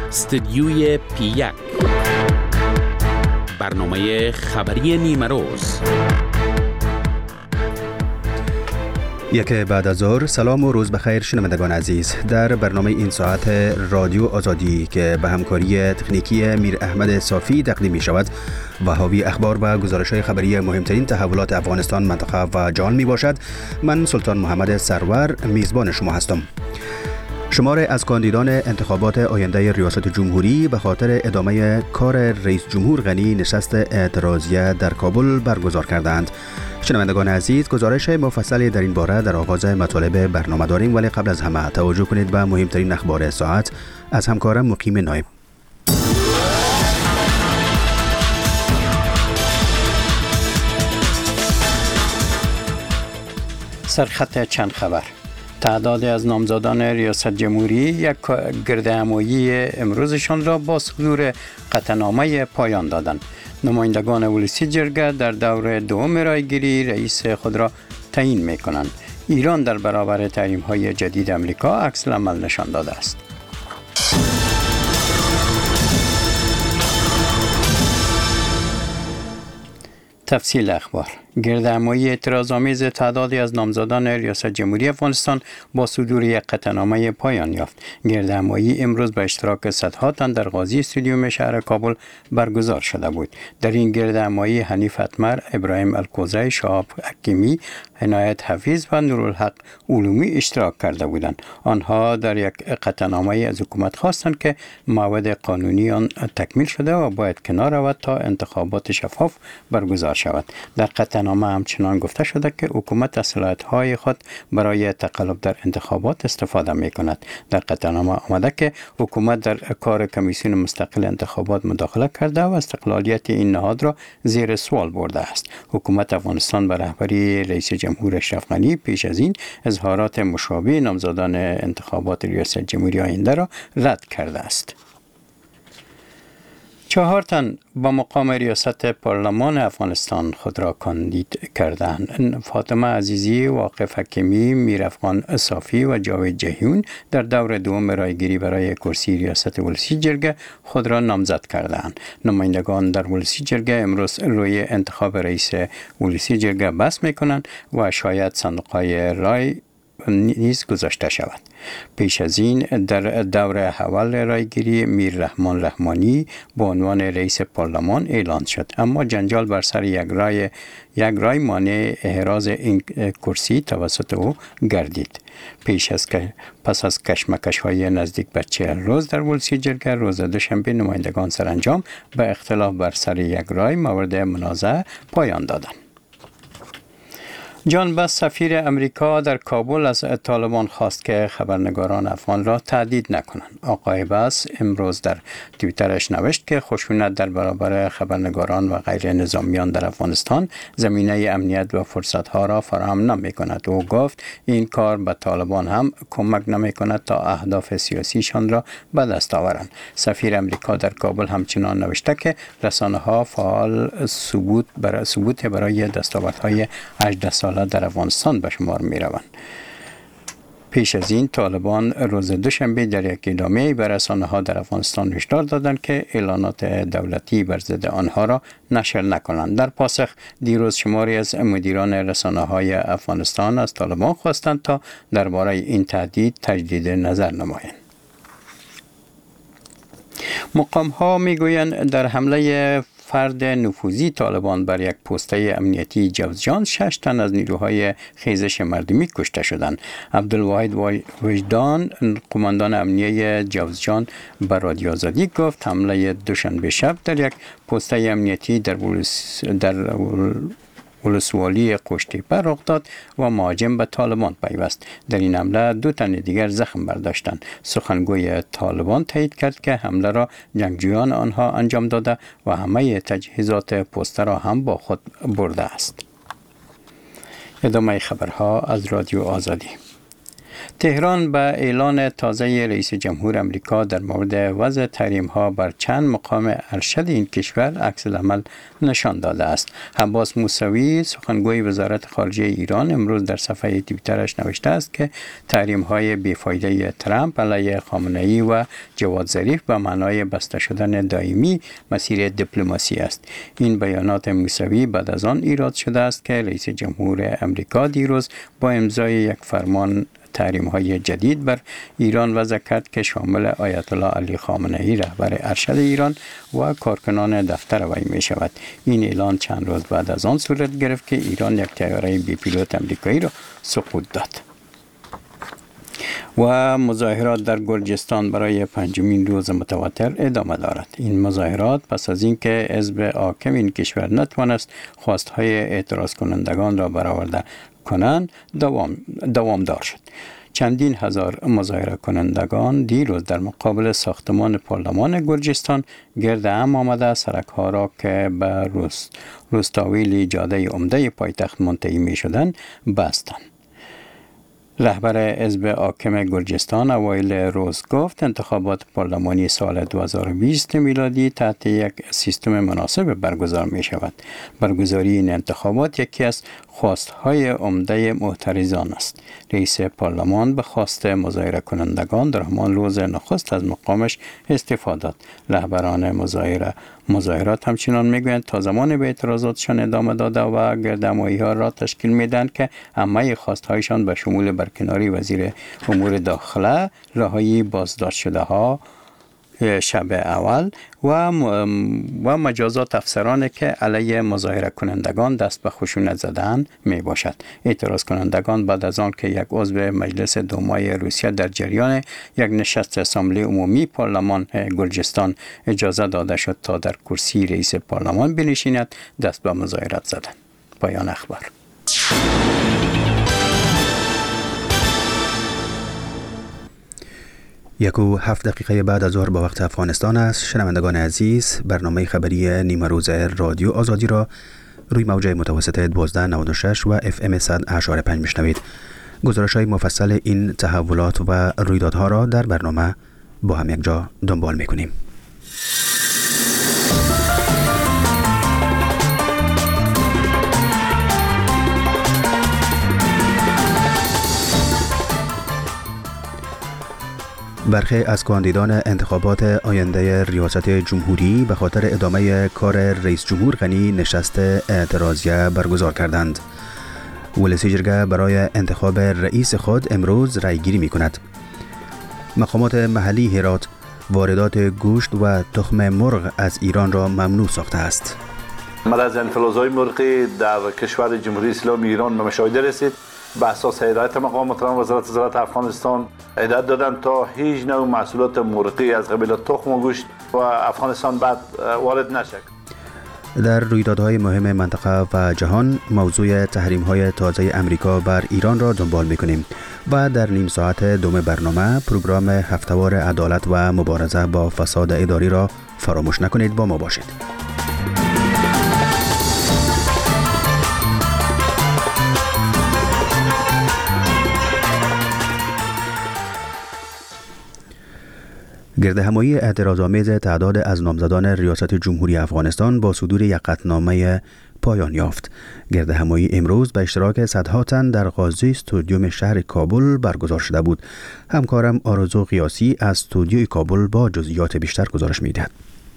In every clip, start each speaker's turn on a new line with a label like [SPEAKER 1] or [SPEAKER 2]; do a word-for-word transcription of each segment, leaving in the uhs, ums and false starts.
[SPEAKER 1] استدیوی پی یک، برنامه خبری نیمه روز.
[SPEAKER 2] یک بعد از ظهر، سلام و روز بخیر شنوندگان عزیز. در برنامه این ساعت رادیو آزادی که به همکاری تکنیکی میر احمد صافی تقدیم می شود و حاوی اخبار و گزارش‌های خبری مهمترین تحولات افغانستان، منطقه و جهان می باشد، من سلطان محمد سرور میزبان شما هستم. شمار از کاندیدان انتخابات آینده ریاست جمهوری به خاطر ادامه کار رئیس جمهور غنی نشست اعتراضیه در کابل برگزار کردند. شنوندگان عزیز، گزارش مفصلی در این باره در آغاز مطالب برنامه داریم، ولی قبل از همه توجه کنید به مهمترین اخبار ساعت از همکارم مقیم نایب.
[SPEAKER 3] سرخط چند خبر. تعدادی از نامزدان ریاست جمهوری یک گردهمایی امروزشان را با صدور قطعنامه پایان دادند. نمایندگان ولسی جرگه در دور دوم رایگیری رئیس خود را تعیین می کنند. ایران در برابر تحریم های جدید امریکا عکس العمل نشان داده است. تفصیل اخبار. گردهمایی اعتراض‌آمیز تعدادی از نامزدان ریاست جمهوری افغانستان با صدور یک قطعنامه پایان یافت. گردهمایی امروز به اشتراک صدها تن در قاضی استادیوم شهر کابل برگزار شده بود. در این گردهمایی حنیف اتمر، ابراهیم الکوزی، شهاب حکیمی، عنایت حفیظ و نورالحق علومی اشتراک کرده بودند. آنها در یک قطعنامه از حکومت خواستند که مواد قانونی آن تکمیل شده و باید کنار رود تا انتخابات شفاف برگزار شود. در قطعنامه همچنان گفته شده که حکومت از صلاحیت‌های خود برای تقلب در انتخابات استفاده می‌کند. در قطعنامه آمده که حکومت در کار کمیسیون مستقل انتخابات مداخله کرده و استقلالیت این نهاد را زیر سوال برده است. حکومت افغانستان به رهبری رئیس جمهور اشرف غنی پیش از این اظهارات مشابه نامزدان انتخابات ریاست جمهوری آینده را رد کرده است. چهار تن با مقام ریاست پارلمان افغانستان خود را کاندید کردند. فاطمه عزیزی، واقف حکیمی، میر افغان صافی و جاوید جهیون در دور دوم رایگیری برای کرسی ریاست ولسی جرگه خود را نامزد کردند. نمایندگان در ولسی جرگه امروز روی انتخاب رئیس ولسی جرگه بحث می‌کنند و شاید صندوق‌های رای نیز گذاشته شود. پیش از این در دور اول رایگیری میر رحمان رحمانی به عنوان رئیس پارلمان اعلان شد، اما جنجال بر سر یک رای یک رای مانع احراز این کرسی توسط او گردید. پیش از که پس از کشمکش‌های نزدیک به چهل روز در ولسی جرگه، روز دوشنبه نمایندگان سرانجام به اختلاف بر سر یک رای مورد منازعه پایان دادند. جان بس، سفیر امریکا در کابل، از طالبان خواست که خبرنگاران افغان را تهدید نکنند. آقای بس امروز در توییترش نوشت که خشونت در برابر خبرنگاران و غیر نظامیان در افغانستان زمینه امنیت و فرصتها را فراهم نمی کند. او گفت این کار به طالبان هم کمک نمی کند تا اهداف سیاسیشان را به دست آورند. سفیر امریکا در کابل همچنان نوشته که رسانه ها فعال ثبوت برای ثبوت برای دستاوردهای هجده سال در افغانستان به شمار می روند. پیش از این طالبان روز دوشنبه در یک اعلامیه به رسانه‌ها در افغانستان هشدار دادند که اعلانات دولتی بر ضد آنها را نشر نکنند. در پاسخ دیروز شماری از مدیران رسانه‌های افغانستان از طالبان خواستند تا درباره این تهدید تجدید نظر نمایند. مقام‌ها می‌گویند در حمله فرد نفوذی طالبان بر یک پسته امنیتی جوزجان شش تن از نیروهای خیزش مردمی کشته شدند. عبدالواحد وجدان، قماندان امنیه جوزجان، به رادیو آزادی گفت حمله دوشنبه شب در یک پسته امنیتی در بولس در ولسوالی قشتیپه رخ داد و مهاجم به طالبان پیوست. در این حمله دو تن دیگر زخم برداشتند. سخنگوی طالبان تایید کرد که حمله را جنگجویان آنها انجام داده و همه تجهیزات پسته را هم با خود برده است. ادامه خبرها از رادیو آزادی. تهران به اعلان تازه رئیس جمهور آمریکا در مورد وضع تحریم ها بر چند مقام ارشد این کشور عکس العمل نشان داده است. عباس موسوی سخنگوی وزارت خارجه ایران امروز در صفحه توییترش نوشته است که تحریم های بیفایده ترامپ علیه خامنه‌ای و جواد ظریف به معنای بسته شدن دائمی مسیر دیپلماسی است. این بیانات موسوی بعد از آن ایراد شده است که رئیس جمهور آمریکا دیروز با امضای یک فرمان تحریم های جدید بر ایران وضع کرد که شامل آیت الله علی خامنه‌ای رهبر ارشد ایران و کارکنان دفتر وی می شود. این اعلان چند روز بعد از آن صورت گرفت که ایران یک طیاره بی پیلوت آمریکایی را سقوط داد. و مظاهرات در گرجستان برای پنجمین روز متواتر ادامه دارد. این مظاهرات پس از اینکه حزب حاکم این کشور نتوانست خواستهای اعتراض کنندگان را برآورده کنند دوام دوامدار شد. چندین هزار مظاهره کنندگان دیروز در مقابل ساختمان پارلمان گرجستان گرد هم آمده سرک‌ها را که به روست روستاویلی جاده عمده پایتخت منتهی می شدند بستند. رهبر حزب حاکم گرجستان اوایل روز گفت انتخابات پارلمانی سال دو هزار و بیست میلادی تحت یک سیستم مناسب برگزار می شود. برگزاری این انتخابات یکی از خواستهای عمده معترضان است. رئیس پارلمان به خواست مظاهره کنندگان در همان روز نخست از مقامش استعفا داد. رهبران مظاهره مظاهرات همچنان میگویند تا زمان به اعتراضاتشان ادامه داده و گردهمایی ها را تشکیل میدن که همه خواستهایشان به شمول برکناری وزیر امور داخله، رهایی بازداشت شده ها شب اول و و مجازات افسران که علیه مظاهره کنندگان دست به خشونت زدن می باشد. اعتراض کنندگان بعد از آن که یک عضو مجلس دومای روسیه در جریان یک نشست اسامبله عمومی پارلمان گرجستان اجازه داده شد تا در کرسی رئیس پارلمان بنشیند، دست به مظاهرت زدند. پایان اخبار.
[SPEAKER 2] یک و هفت دقیقه بعد از ظهر با وقت افغانستان است. شنوندگان عزیز، برنامه خبری نیمه روز رادیو آزادی را روی موج متوسط دوازده نود و شش و اف ام صد و هشت و پنج میشنوید. گزارش های مفصل این تحولات و رویدادها را در برنامه با هم یک جا دنبال میکنیم. برخی از کاندیدان انتخابات آینده ریاست جمهوری به خاطر ادامه کار رئیس جمهور غنی نشست اعتراضیه برگزار کردند. ولسی جرگه برای انتخاب رئیس خود امروز رأیگیری می کند. مقامات محلی هرات واردات گوشت و تخم مرغ از ایران را ممنوع ساخته است.
[SPEAKER 4] مرض انفلوزای مرغی در کشور جمهوری اسلامی ایران به مشاهده رسید. به اساس هدایت مقام محترم وزارت زراعت افغانستان هدایت دادن تا هیچ نوع محصولات مرغی از قبیل تخم و گوشت و افغانستان بعد وارد نشد.
[SPEAKER 2] در رویدادهای مهم منطقه و جهان موضوع تحریم‌های تازه امریکا بر ایران را دنبال می‌کنیم و در نیم ساعت دوم برنامه پروگرام هفته‌وار عدالت و مبارزه با فساد اداری را فراموش نکنید. با ما باشید. گردهمایی اعتراض‌آمیز تعداد از نامزدان ریاست جمهوری افغانستان با صدور یک قطعنامه پایان یافت. گردهمایی امروز به اشتراک صدها تن در قاضی استودیوم شهر کابل برگزار شده بود. همکارم آرزو قیاسی از استودیوی کابل با جزئیات بیشتر گزارش می‌دهد.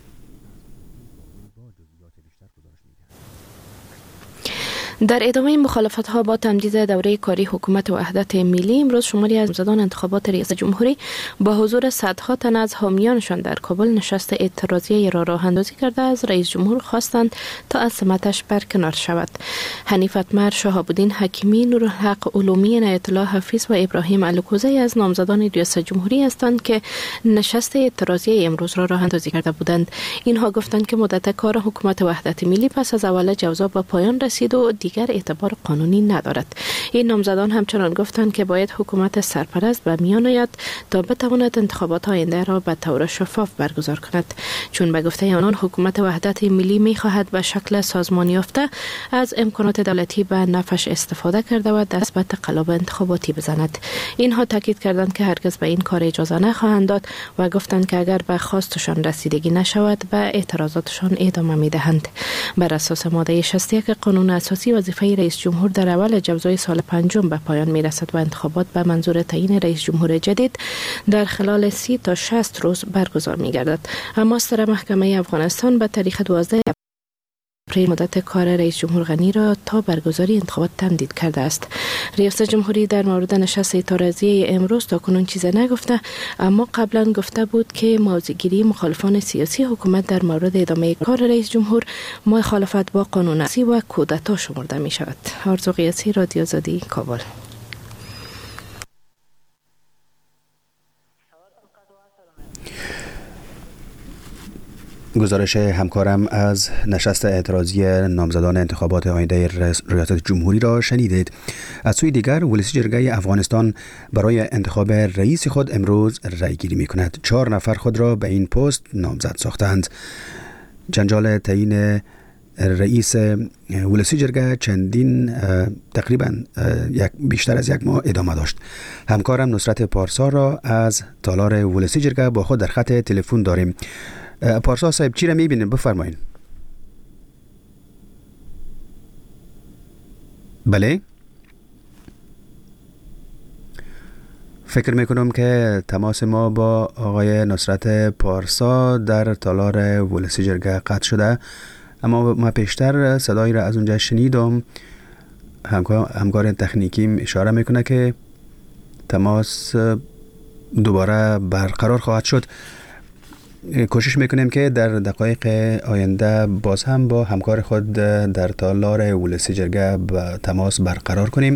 [SPEAKER 5] در ادامه مخالفت‌ها با تمدید دوره کاری حکومت وحدت ملی، امروز شماری از نامزدان انتخابات ریاست جمهوری با حضور صدها تن از حامیانشان در کابل نشست اعتراضی را راه اندازی کرده از رئیس جمهور خواستند تا از سمتش برکنار شود. حنیف اتمر، شهاب الدین حکیمی، نورالحق علومی، عنایت الله حفیظ و ابراهیم الکوزی از نامزدان ریاست جمهوری هستند که نشست اعتراضی امروز را راه اندازی کرده بودند. اینها گفتند که مدت کار حکومت وحدت ملی پس از اول جوزا به پایان رسید و دیگر دیگر اعتبار قانونی ندارد. این نامزدان همچنان گفتند که باید حکومت سرپرست به میان آید تا بتواند انتخابات آینده را به طور شفاف برگزار کند. چون به گفته آنان حکومت وحدت ملی می خواهد به شکل سازمان یافته از امکانات دولتی به نفعش استفاده کرده و دست به تقلب انتخاباتی بزند. اینها تاکید کردند که هرگز به این کار اجازه نخواهند داد و گفتند که اگر به خواستشان رسیدگی نشود به اعتراضاتشان ادامه می دهند. بر اساس ماده شصت و یک قانون اساسی وظیفه رئیس جمهور در اول جوزای سال پنجم به پایان می رسد و انتخابات به منظور تعیین رئیس جمهور جدید در خلال سی تا شصت روز برگزار می گردد. اما سر محکمه افغانستان به تاریخ دوازده اپریل مدت کار رئیس جمهور غنی را تا برگزاری انتخابات تمدید کرده است. ریاست جمهوری در مورد نشست اعتراضی امروز تاکنون چیزی نگفته، اما قبلا گفته بود که موضع‌گیری مخالفان سیاسی حکومت در مورد ادامه کار رئیس جمهور مخالفت با قانون اساسی و کودتا شمرده می شود. آرزو قیاسی، رادیو آزادی، کابل.
[SPEAKER 2] گزارش همکارم از نشست اعتراضی نامزدان انتخابات آینده ریاست جمهوری را شنیدید. از سوی دیگر ولسی جرگه افغانستان برای انتخاب رئیس خود امروز رای گیری می کند. چهار نفر خود را به این پست نامزد ساختند. جنجال تعیین رئیس ولسی جرگه چندین تقریبا یک بیشتر از یک ماه ادامه داشت. همکارم نصرت پارسا را از تالار ولسی جرگه با خود در خط تلفن داریم. پارسا صاحب، چی را میبینید؟ بفرمایید. بله، فکر میکنم که تماس ما با آقای نصرت پارسا در تالار ولسی جرگه قطع شده، اما ما پیشتر صدایی را از اونجا شنیدم. همکار تکنیکیم اشاره میکنه که تماس دوباره برقرار خواهد شد. کوشش میکنیم که در دقایق آینده باز هم با همکار خود در تالار ولسی جرگه با تماس برقرار کنیم.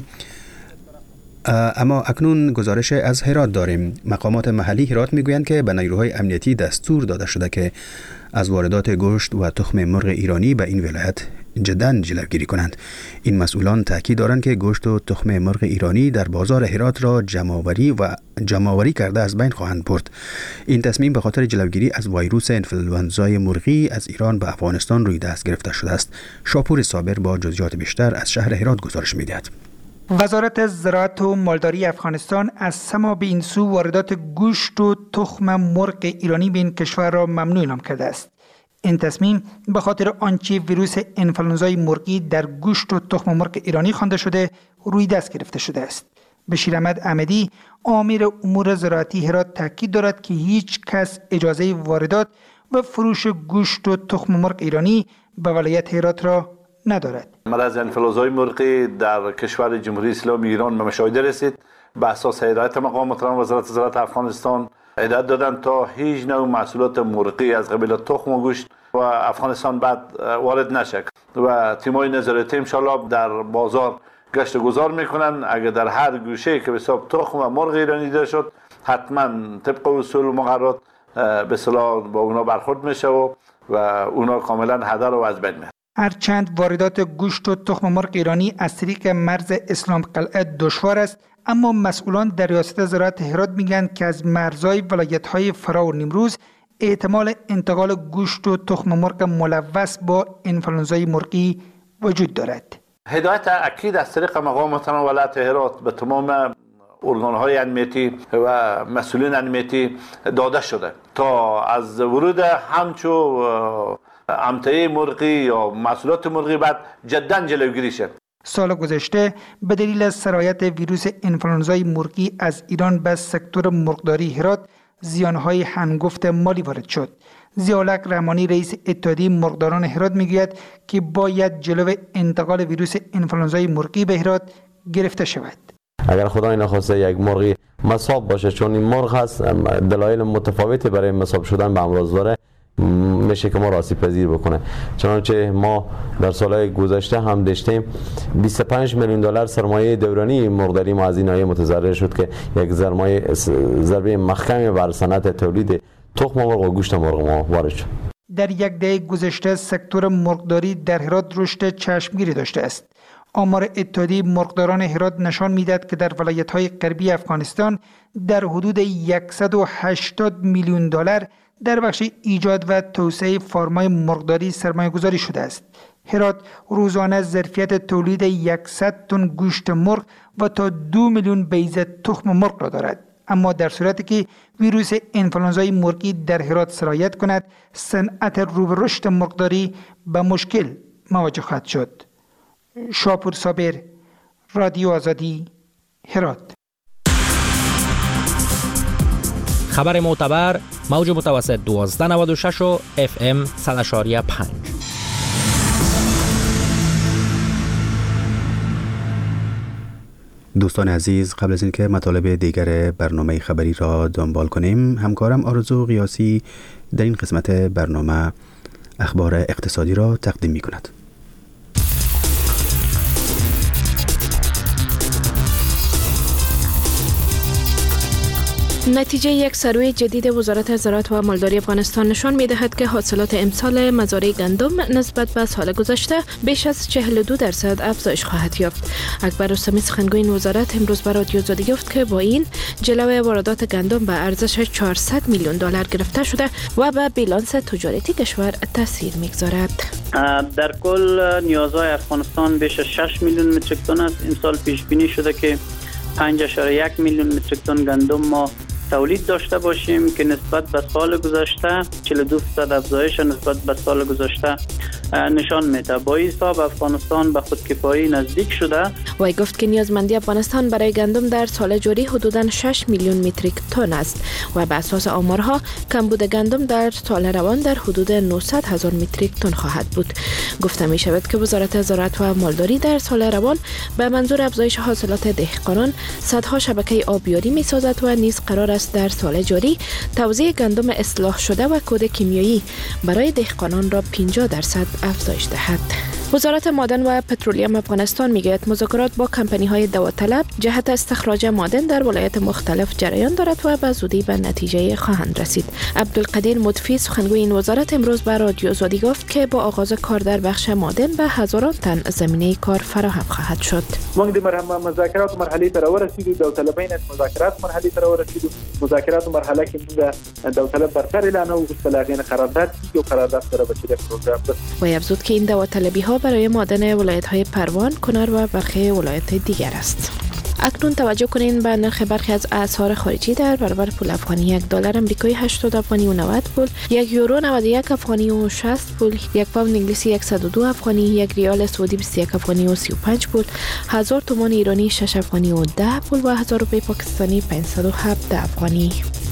[SPEAKER 2] اما اکنون گزارش از هرات داریم. مقامات محلی هرات میگویند که به نیروهای امنیتی دستور داده شده که از واردات گوشت و تخم مرغ ایرانی به این ولایت جداً جلوگیری کنند. این مسئولان تاکید دارند که گوشت و تخم مرغ ایرانی در بازار هرات را جمع‌آوری و جمع‌آوری کرده از بین خواهند برد. این تصمیم به خاطر جلوگیری از ویروس انفلوانزای مرغی از ایران به افغانستان روی دست گرفته شده است. شاپور صابر با جزئیات بیشتر از شهر هرات گزارش می‌دهد.
[SPEAKER 6] وزارت زراعت و مالداری افغانستان از سما به این سو واردات گوشت و تخم مرغ ایرانی به این کشور را ممنوع اعلام کرده است. این تصمیم به خاطر آنچه ویروس انفلوانزای مرغی در گوشت و تخم مرغ ایرانی خوانده شده روی دست گرفته شده است. بشیر احمد احمدی، امیر امور زراعتی هرات، تاکید دارد که هیچ کس اجازه واردات و فروش گوشت و تخم مرغ ایرانی به ولایت هرات را ندارد.
[SPEAKER 4] مرض انفلوانزای مرغی در کشور جمهوری اسلامی ایران به مشاهده رسید. به اساس هدایت مقام محترم وزارت زراعت افغانستان هدایت دادن تا هیچ نوع محصولات مرغی از قبیل تخم و گوشت و افغانستان بعد وارد نشه و تیمای نظارتی انشالله در بازار گشت گذار میکنن. اگر در هر گوشه که به حساب تخم و مرغ ایرانی دیده شد حتما طبق اصول و مقررات به اصطلاح با اونا برخورد میشه و و اونا کاملا هدر و از بین میره.
[SPEAKER 6] هرچند واردات گوشت و تخم مرغ ایرانی از طریق مرز اسلام قلعه دشوار است، اما مسئولان در ریاست زراعت هرات میگن که از مرزهای ولایت‌های فرا و نیمروز احتمال انتقال گوشت و تخم مرغ ملوث با انفلوانزای مرغی وجود دارد.
[SPEAKER 4] هدایت اکید از طریق مقام محترم ولایت هرات به تمام ارگان‌های امنیتی و مسئولین امنیتی داده شده تا از ورود همچو امتعه مرغی یا محصولات مرغی بعد جداً جلوگیری شد.
[SPEAKER 6] سال گذشته به دلیل سرایت ویروس انفلوانزای مرغی از ایران به سکتور مرغداری هرات زیانهای هنگفت مالی وارد شد. ضیاءالحق رحمانی، رئیس اتحادیه مرغداران هرات، میگوید که باید جلو انتقال ویروس انفلوانزای مرغی به هرات گرفته شود.
[SPEAKER 7] اگر خدای نخواسته یک مرغی مصاب باشه، چون این مرغ هست دلایل متفاوتی برای مصاب شدن به امراض داره، میشه که ما را آسیب پذیر بکنه. چنانچه ما در سالهای گذشته هم داشتیم بیست و پنج میلیون دلار سرمایه دورانی مرغداری ما از این ناحیه متضرر شد که یک سرمایه ضربه محکمی بر صنعت تولید تخم مرغ و گوشت مرغ ما وارد شد.
[SPEAKER 6] در یک دهه گذشته سکتور مرغداری در هرات رشد چشمگیری داشته است. آمار اتحادیه مرغداران هرات نشان می‌دهد که در ولایت‌های غربی افغانستان در حدود صد و هشتاد میلیون دلار در بخش ایجاد و توسعه فارم‌های مرغداری سرمایه‌گذاری شده است. هرات روزانه ظرفیت تولید صد تن گوشت مرغ و تا دو میلیون بیضه تخم مرغ را دارد. اما در صورتی که ویروس انفلانزای مرغی در هرات سرایت کند، صنعت رو به رشد مرغداری به مشکل مواجه خواهد شد. شاپور صابر، رادیو آزادی، هرات.
[SPEAKER 8] خبر معتبر، موج متوسط دوازده نود و شش و اف ام صد و شش و پنج.
[SPEAKER 2] دوستان عزیز، قبل از اینکه مطالب دیگر برنامه خبری را دنبال کنیم، همکارم آرزو قیاسی در این قسمت برنامه اخبار اقتصادی را تقدیم می کند.
[SPEAKER 5] نتیجه یک سروی جدید وزارت زراعت و مالداری افغانستان نشان می‌دهد که حاصلات امسال مزارع گندم نسبت به سال گذشته بیش از چهل و دو درصد افزایش خواهد یافت. اکبر رستمی سخنگوی این وزارت امروز به رادیو آزادی گفت که با این جلوی واردات گندم به ارزش چهارصد میلیون دلار گرفته شده و به بیلانس تجارتی کشور تاثیر می‌گذارد.
[SPEAKER 9] در کل نیازهای افغانستان بیش از شش میلیون متریک تن است. این سال پیش بینی شده که پنج اشاره یک میلیون متریک تن گندم ما تولید داشته باشیم که نسبت به سال گذشته چهل و دو درصد افزایش نسبت به سال گذشته نشان میده. با این حساب افغانستان به خودکفایی نزدیک شده.
[SPEAKER 5] وی گفت که نیازمندی افغانستان برای گندم در سال جاری حدوداً شش میلیون متریک تن است و به اساس آمارها کمبود گندم در سال روان در حدود نهصد هزار متریک تن خواهد بود. گفته می شود که وزارت زراعت و مالداری در سال روان به منظور افزایش حاصلات دهقانان صدها شبکه آبیاری می سازد و نیز قرار است در سال جاری توزیع گندم اصلاح شده و کود کیمیایی برای دهقانان را پنجاه درصد افزایش دهد. وزارت معدن و پترولیم افغانستان میگوید مذاکرات با کمپانی‌های داوطلب جهت استخراج معدن در ولایات مختلف جریان دارد و به زودی به نتیجه خواهند رسید. عبدالقدیر مطفی سخنگوی این وزارت امروز به رادیو آزادی گفت که با آغاز کار در بخش معدن به هزاران تن زمینه کار فراهم خواهد شد.
[SPEAKER 10] ما در مذاکرات مرحله تر ورسیدیم، داوطلبین مذاکرات مرحله تر ورسیدیم. مذاکرات مرحله که موږ داوطلب برتر اعلان او غوښتل قرارداد او قرارداد سره به پروګرام ده.
[SPEAKER 5] و افزود که این داوطلبی ها برای معدن ولایت‌های پروان، کنر و برخی ولایت دیگر است. اکنون توجه کنین به نرخ برخی از اسعار خارجی. در برابر پول افغانی یک دلار آمریکایی هشتاد افغانی و نود پول، یک یورو نود و یک افغانی و شصت پول، یک پوند انگلیسی صد و دو افغانی، یک ریال سعودی بیست و یک افغانی و سی و پنج پول، هزار تومان ایرانی شش افغانی و ده پول و هزار روپیه پاکستانی پانصد و هفده افغانی.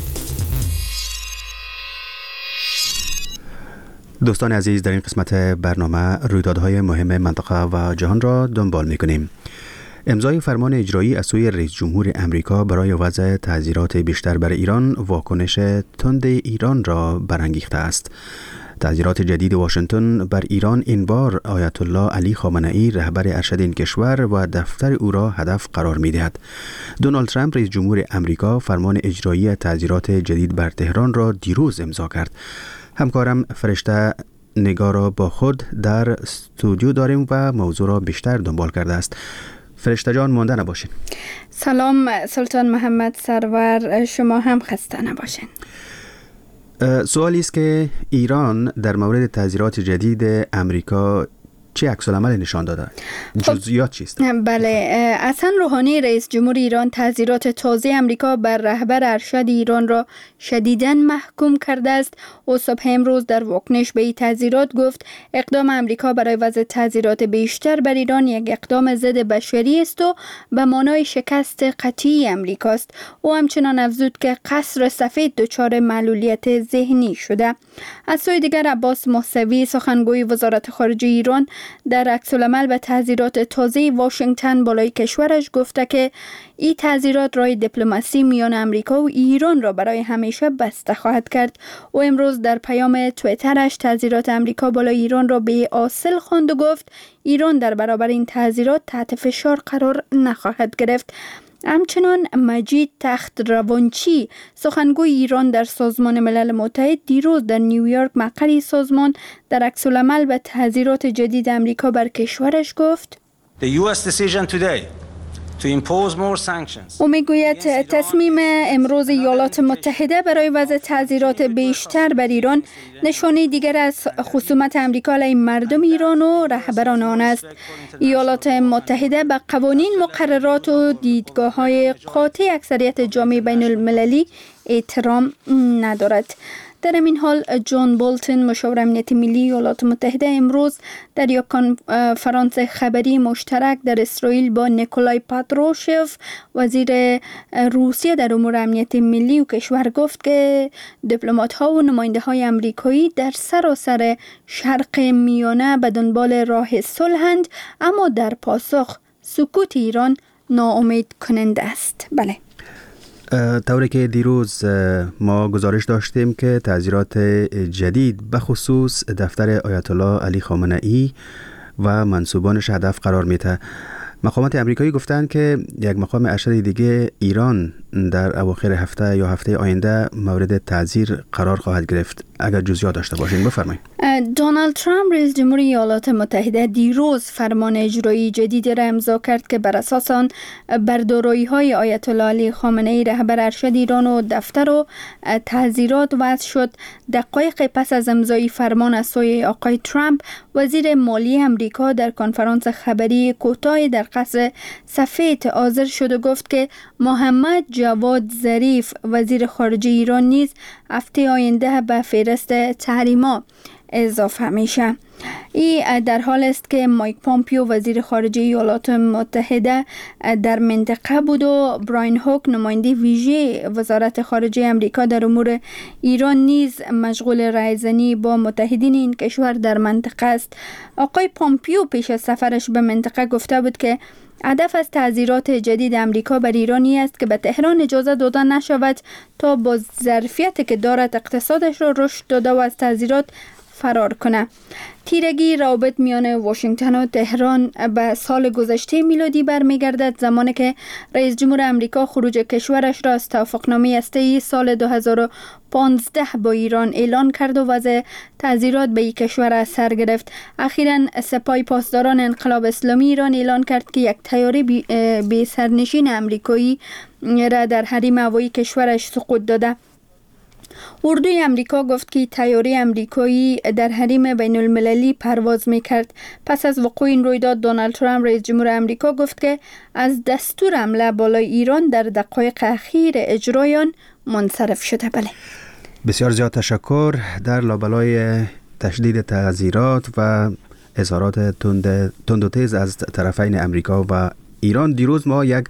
[SPEAKER 2] دوستان عزیز، در این قسمت برنامه رویدادهای مهم منطقه و جهان را دنبال می‌کنیم. امضای فرمان اجرایی از سوی رئیس جمهور امریکا برای وضع تعزیرات بیشتر بر ایران واکنش تند ایران را برانگیخته است. تعزیرات جدید واشنگتن بر ایران این بار آیت الله علی خامنه‌ای رهبر ارشد این کشور و دفتر او را هدف قرار می‌دهد. دونالد ترامپ رئیس جمهور امریکا فرمان اجرایی تعزیرات جدید بر تهران را دیروز امضا کرد. همکارم فرشته نگار را با خود در استودیو داریم و موضوع را بیشتر دنبال کرده است. فرشته جان، مانده نباشین.
[SPEAKER 11] سلام سلطان محمد سرور، شما هم خسته نباشین.
[SPEAKER 2] سوالی است که ایران در مورد تعزیرات جدید امریکا چه عکس العمل نشان داده؟ جزئیات چیست؟
[SPEAKER 11] بله، حسن روحانی رئیس جمهور ایران تعزیرات تازه امریکا بر رهبر ارشد ایران را شدیداً محکوم کرده است. او صبح امروز در واکنش به این تعزیرات گفت اقدام امریکا برای وضع تعزیرات بیشتر بر ایران یک اقدام ضد بشری است و به معنای شکست قطعی امریکاست. او همچنان افزود که قصر سفید دچار معلولیت ذهنی شده. از سوی دیگر عباس موسوی سخنگوی وزارت خارجه ایران در عکس‌العمل به تعزیرات تازه واشنگتن بالای کشورش گفته که این تعزیرات راه دیپلماسی میان امریکا و ایران را برای همیشه بسته خواهد کرد. او امروز در پیام توییترش تعزیرات امریکا بالای ایران را بی حاصل خواند و گفت ایران در برابر این تعزیرات تحت فشار قرار نخواهد گرفت. همچنان مجید تخت روانچی سخنگوی ایران در سازمان ملل متحد دیروز در نیویورک مقر سازمان در عکس‌العمل به تعزیرات جدید امریکا بر کشورش گفت
[SPEAKER 12] The U S decision today
[SPEAKER 11] او میگوید تصمیم امروز ایالات متحده برای وضع تعزیرات بیشتر بر ایران نشانه دیگر از خصومت امریکا علیه مردم ایران و رهبران آن است. ایالات متحده به قوانین، مقررات و دیدگاه‌های قاطع اکثریت جامعه بین المللی احترام ندارد. در این حال جان بولتن مشاور امنیت ملی ایالات متحده امروز در یک کنفرانس خبری مشترک در اسرائیل با نیکولای پاتروشف وزیر روسیه در امور امنیت ملی و کشور گفت که دیپلمات ها و نماینده های امریکایی در سراسر شرق میانه به دنبال راه صلحند، اما در پاسخ سکوت ایران ناامید کننده است. بله،
[SPEAKER 2] طوری که دیروز ما گزارش داشتیم که تعزیرات جدید به خصوص دفتر آیت الله علی خامنه ای و منصوبانش هدف قرار میده. مقامات امریکایی گفتند که یک مقام ارشد دیگه ایران در اواخر هفته یا هفته آینده مورد تعزیر قرار خواهد گرفت. اگر جزئیات داشته باشین بفرمایید.
[SPEAKER 11] دونالد ترامپ رئیس جمهوری ایالات متحده دیروز فرمان اجرایی جدیدی را امضا کرد که بر اساس آن بردارایی‌های آیت الله علی خامنه ای رهبر ارشد ایران و دفتر و تعزیرات وضع شد. دقایق پس از امضای فرمان از سوی آقای ترامپ، وزیر مالی امریکا در کنفرانس خبری کوتاهی در قصر سفید حاضر شد و گفت که محمد جواد ظریف وزیر خارجه ایران نیز هفته آینده به فهرست تحریما اضافه میشه. این در حال است که مایک پامپیو وزیر خارجه ایالات متحده در منطقه بود و براین هوک نماینده ویژه وزارت خارجه امریکا در امور ایران نیز مشغول رایزنی با متحدین این کشور در منطقه است. آقای پامپیو پیش از سفرش به منطقه گفته بود که هدف از تعزیرات جدید امریکا بر ایرانی است که به تهران اجازه داده نشود تا با ظرفیتی که دارد اقتصادش را رشد داده و از تعزیرات فرار کنه. تیرگی روابط میان واشنگتن و تهران به سال گذشته میلادی برمیگردد، زمانی که رئیس جمهور امریکا خروج کشورش را از توافقنامه هسته‌ای سال دو هزار و پانزده با ایران اعلان کرد و وضع تعزیرات به این کشور اثر گرفت. اخیراً سپاه پاسداران انقلاب اسلامی ایران اعلان کرد که یک طیاره بی, بی سرنشین امریکایی را در حریم هوایی کشورش سقوط داده. اردوی امریکا گفت که طیاره امریکایی در حریم بین المللی پرواز میکرد. پس از وقوع این رویداد، دونالد ترامپ رئیس جمهور امریکا گفت که از دستور حمله بالای ایران در دقایق اخیر اجرایان منصرف شده. بله،
[SPEAKER 2] بسیار زیاد تشکر. در لابلای تشدید تعزیرات و اظهارات تند تند و تیز از طرفین امریکا و ایران، دیروز ما یک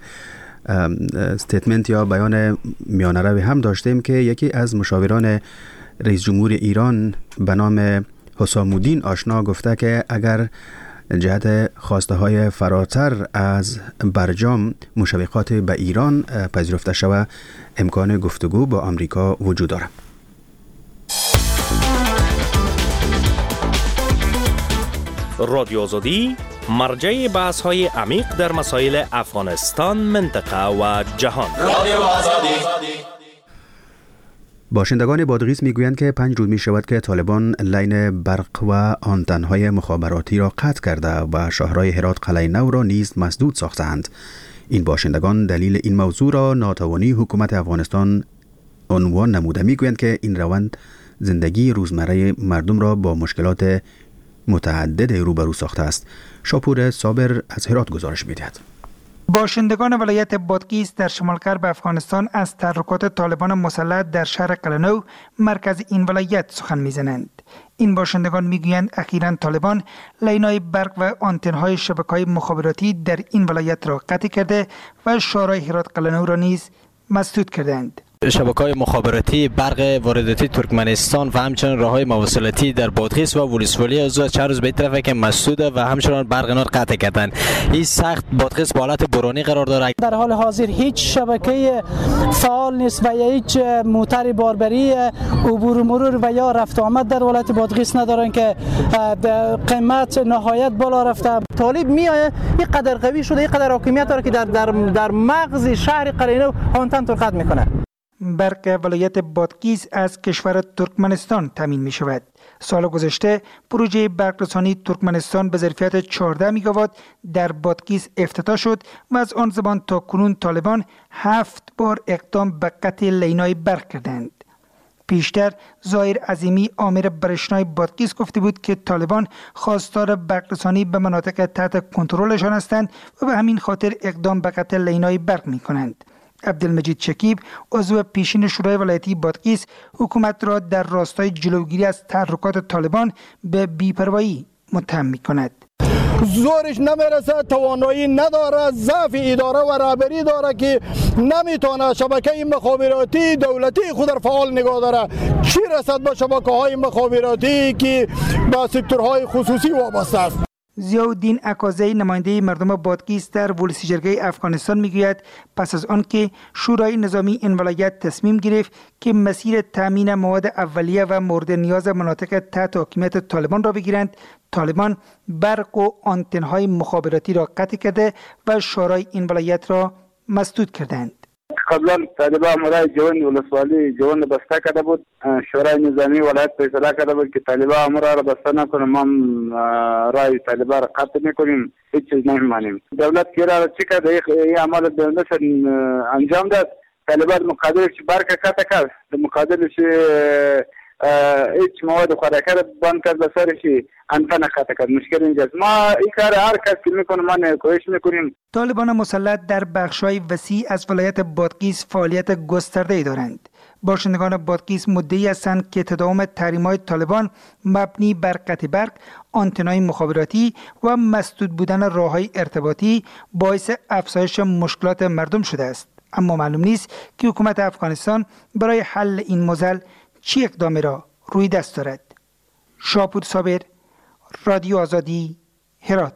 [SPEAKER 2] استیتمنت یا بیان میانه روی هم داشتیم که یکی از مشاوران رئیس جمهور ایران به نام حسام الدین آشنا گفته که اگر جهت خواسته های فراتر از برجام مشوقات به ایران پذیرفته شود، امکان گفتگو با آمریکا وجود دارد.
[SPEAKER 8] رادیو آزادی مرجع بحث های عمیق در مسائل افغانستان، منطقه و جهان. رادیو آزادی.
[SPEAKER 2] باشندگان بادغیس میگویند که پنج روز می شود که طالبان لین برق و آنتن‌های مخابراتی را قطع کرده و شهرهای هرات قلعه نو را نیز مسدود ساختند. این باشندگان دلیل این موضوع را ناتوانی حکومت افغانستان عنوان نموده. میگویند که این روند زندگی روزمره مردم را با مشکلات متعدد روبرو ساخته است. شاپور صابر از هرات گزارش می‌دهد.
[SPEAKER 6] باشندگان ولایت بادغیس در شمال غرب افغانستان از تحرکات طالبان مسلح در شهر قلعه نو مرکز این ولایت سخن میزنند. این باشندگان میگویند اخیراً طالبان لینای برق و آنتن‌های شبکه‌های مخابراتی در این ولایت را قطع کرده و شهرهای هرات قلعه نو را نیز مسدود کردند.
[SPEAKER 13] شبکه‌های مخابراتی، برق وارداتی ترکمنستان و همچنین راه‌های مواصلاتی در بادغیس و ولسوالی از چند روز به طرفه که مسدوده و همچنین برق نور قطع کردند. این سخت بادغیس به حالت بارانی قرار دارد.
[SPEAKER 14] در حال حاضر هیچ شبکه فعال نیست و هیچ موتر باربری عبور و مرور و یا رفت و آمد در ولایت بادغیس ندارن که قیمت نهایت بالا رفته.
[SPEAKER 15] طالب میآید این قدر قوی شده، این قدر حاکمیت داره که در در در مغز شهر قلعه نو آنتن قطع میکنه.
[SPEAKER 6] برق ولایت بادغیس از کشور ترکمنستان تامین می شود. سال گذشته پروژه برقرسانی ترکمنستان به ظرفیت چهارده میگاوات در بادغیس افتتاح شد و از آن زمان تا کنون طالبان هفت بار اقدام به قطع لینای برق کردند. پیشتر ظاهر عظیمی آمر برشنای بادغیس گفته بود که طالبان خواستار برقرسانی به مناطق تحت کنترلشان هستند و به همین خاطر اقدام به قطع لینای برق می کنند. عبدالمجید شکیب عضو پیشین شورای ولایتی بادغیس حکومت را در راستای جلوگیری از تحرکات طالبان به بی‌پروایی متهم می‌کند.
[SPEAKER 12] زورش نمیرسه، توانایی نداره، ضعف اداره و رهبری داره که نمیتونه شبکه مخابراتی دولتی خود را فعال نگاه داره. چی رسد به شبکه‌های مخابراتی که به سکتورهای خصوصی وابسته است؟
[SPEAKER 6] ضیاءالدین عکازی نماینده مردم بادغیس در ولسی جرگه افغانستان میگوید پس از آن که شورای نظامی این ولایت تصمیم گرفت که مسیر تامین مواد اولیه و مورد نیاز مناطق تحت حاکمیت طالبان را بگیرند، طالبان برق و آنتن‌های مخابراتی را قطع کرده و شورای این ولایت را مسدود کردند.
[SPEAKER 16] قبلا طالبان مرای جوان ولسوالی جوان بسته کرده بود. شورای نظامی ولایت فیصله کرده بود که طالبان مرا را بسته نکنه، ما رای طالبان را قطع میکنیم، هیچ چیز نمیمانیم. دولت که را چی کرده این اعمال دولت انجام داد. طالبان مقابلش برق قطع کرد، مقابلش هیچ مواد خوراکی را بند کرد، به سرش انتن قطع کرد. مشکل اینجاست. ما این کار هر کس که میکنه ما کوشش میکنیم.
[SPEAKER 6] طالبان مسلط در بخش‌های وسیع از ولایت بادغیس فعالیت گسترده‌ای دارند. باشندگان بادغیس مدعی هستند که تداوم تحریم‌های طالبان مبنی بر قطع برق، آنتن‌های مخابراتی و مسدود بودن راه‌های ارتباطی باعث افزایش مشکلات مردم شده است. اما معلوم نیست که حکومت افغانستان برای حل این معضل چی اقدامی را روی دست دارد. شاپور صابر، رادیو آزادی، هرات.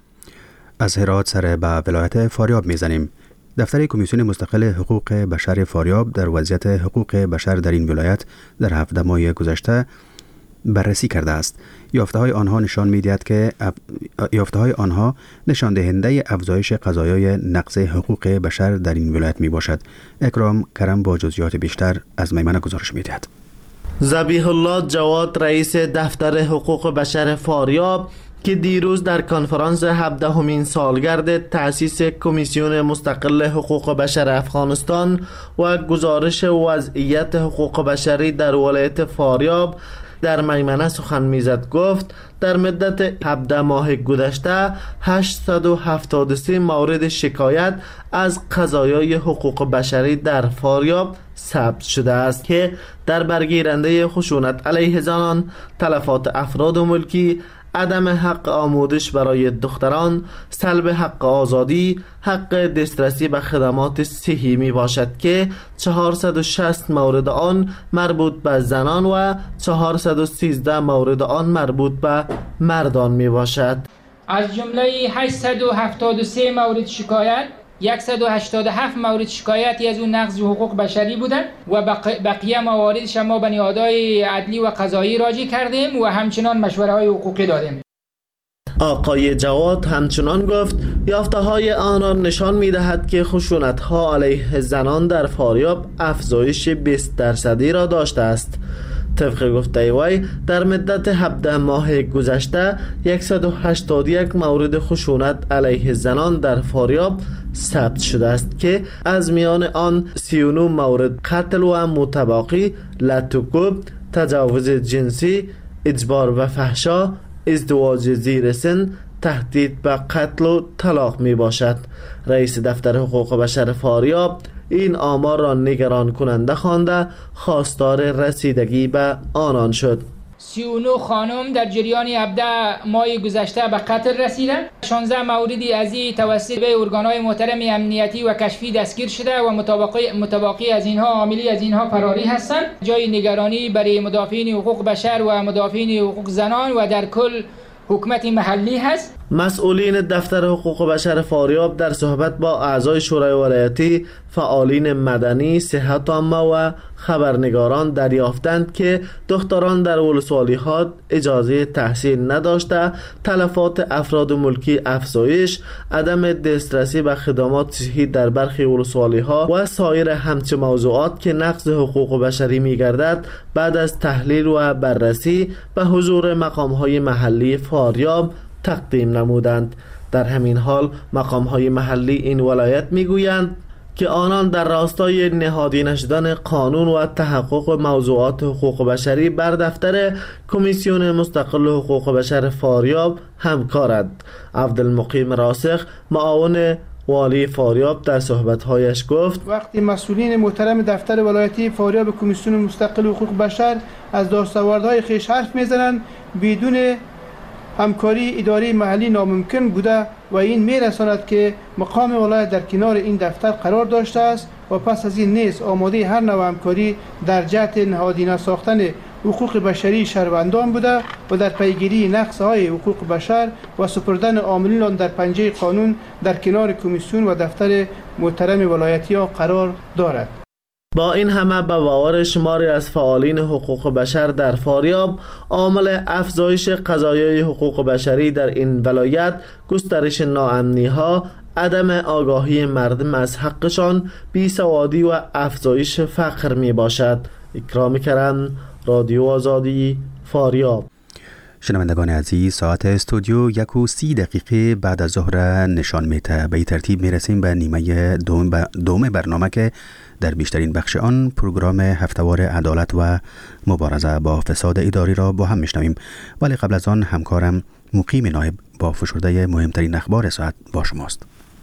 [SPEAKER 2] از هرات سر به ولایت فاریاب میزنیم. دفتر کمیسیون مستقل حقوق بشر فاریاب در وضعیت حقوق بشر در این ولایت در هفده ماه گذشته بررسی کرده است. یافته های آنها نشان می‌دهد که اف... یافته های آنها نشان دهنده افزایش قضایای نقض حقوق بشر در این ولایت می باشد. اکرام کرم با جزئیات بیشتر از میمنه گزارش می‌دهد.
[SPEAKER 17] ذبیح الله جواد رئیس دفتر حقوق بشر فاریاب که دیروز در کنفرانس هفدهمین سالگرد تأسیس کمیسیون مستقل حقوق بشر افغانستان و گزارش وضعیت حقوق بشری در ولایت فاریاب در میمنه سخن میزد، گفت در مدت هفده ماه گذشته هشتصد و هفتاد و سه مورد شکایت از قضایای حقوق بشری در فاریاب ثبت شده است که در برگیرنده خشونت علیه زنان، تلفات افراد و ملکی، عدم حق آموزش برای دختران، سلب حق آزادی، حق دسترسی به خدمات صحی می باشد که چهارصد و شصت مورد آن مربوط به زنان و چهارصد و سیزده مورد آن مربوط به مردان می باشد.
[SPEAKER 18] از جمله هشتصد و هفتاد و سه مورد شکایت، صد و هشتاد و هفت مورد شکایتی از اون نقض حقوق بشری بودن و بقیه مواردش ما به نهادهای عدلی و قضایی راجع کردیم و همچنان مشوره های حقوقی دادیم.
[SPEAKER 17] آقای جواد همچنان گفت یافته های آنان نشان می دهد که خشونت ها علیه زنان در فاریاب افزایش بیست درصدی را داشته است. طبق گفته وی در مدت هفده ماه گذشته صد و هشتاد و یک مورد خشونت علیه زنان در فاریاب ثبت شده است که از میان آن سی و نه مورد قتل و متباقی، لطوکوب، تجاوز جنسی، اجبار و فحشا، ازدواج زیر سن، تهدید به قتل و طلاق می باشد. رئیس دفتر حقوق بشر فاریاب این آمار را نگران کننده خوانده خواستار رسیدگی به آنان شد.
[SPEAKER 18] سی و نه خانم در جریان هفده ماه گذشته به قتل رسیدند. شانزده موردی از این توسط به ارگان‌های محترم امنیتی و کشفی دستگیر شده و مطابقی مطابقی از اینها عاملی از اینها فراری هستند. جای نگرانی برای مدافعین حقوق بشر و مدافعین حقوق زنان و در کل حکومت محلی هست.
[SPEAKER 17] مسئولین دفتر حقوق بشر فاریاب در صحبت با اعضای شورای ولایتی، فعالین مدنی، صحت عامه و خبرنگاران دریافتند که دختران در ولسوالی‌ها اجازه تحصیل نداشته، تلفات افراد ملکی افزایش، عدم دسترسی به خدمات صحی در برخی ولسوالی‌ها و سایر همچه موضوعات که نقض حقوق بشری می‌گردد بعد از تحلیل و بررسی به حضور مقام‌های محلی فاریاب تقدیم نمودند. در همین حال مقام‌های محلی این ولایت می‌گویند که آنان در راستای نهادی نشدن قانون و تحقق موضوعات حقوق بشری بر دفتر کمیسیون مستقل حقوق بشر فاریاب همکارند. عبدالمقیم راسخ، معاون والی فاریاب، در صحبت‌هایش گفت
[SPEAKER 14] وقتی مسئولین محترم دفتر ولایتی فاریاب کمیسیون مستقل حقوق بشر از دستاوردهای خویش حرف می‌زنند، بدون همکاری اداره محلی ناممکن بوده و این میرساند که مقام ولایت در کنار این دفتر قرار داشته است و پس از این نیز آماده هر نوع همکاری در جهت نهادینه ساختن حقوق بشری شهروندان بوده و در پیگیری نقض‌های حقوق بشر و سپردن عاملین آن در پنجه قانون در کنار کمیسیون و دفتر محترم ولایتی ها قرار دارد.
[SPEAKER 17] با این همه به باور شماری از فعالین حقوق بشر در فاریاب، عامل افزایش قضایای حقوق بشری در این ولایت گسترش ناامنی‌ها، عدم آگاهی مردم از حقشان، بیسوادی و افزایش فقر می باشد. اکرام کرم، رادیو آزادی، فاریاب.
[SPEAKER 2] شنوندگان عزیز، ساعت استودیو یک و سی دقیقه بعد از ظهر نشان میده. به این ترتیب میرسیم به نیمه دوم, ب... دوم برنامه که در بیشترین بخش آن پروگرام هفته‌وار عدالت و مبارزه با فساد اداری را با هم میشنویم، ولی قبل از آن همکارم مقیم نایب با فشرده مهمترین اخبار ساعت با شماست.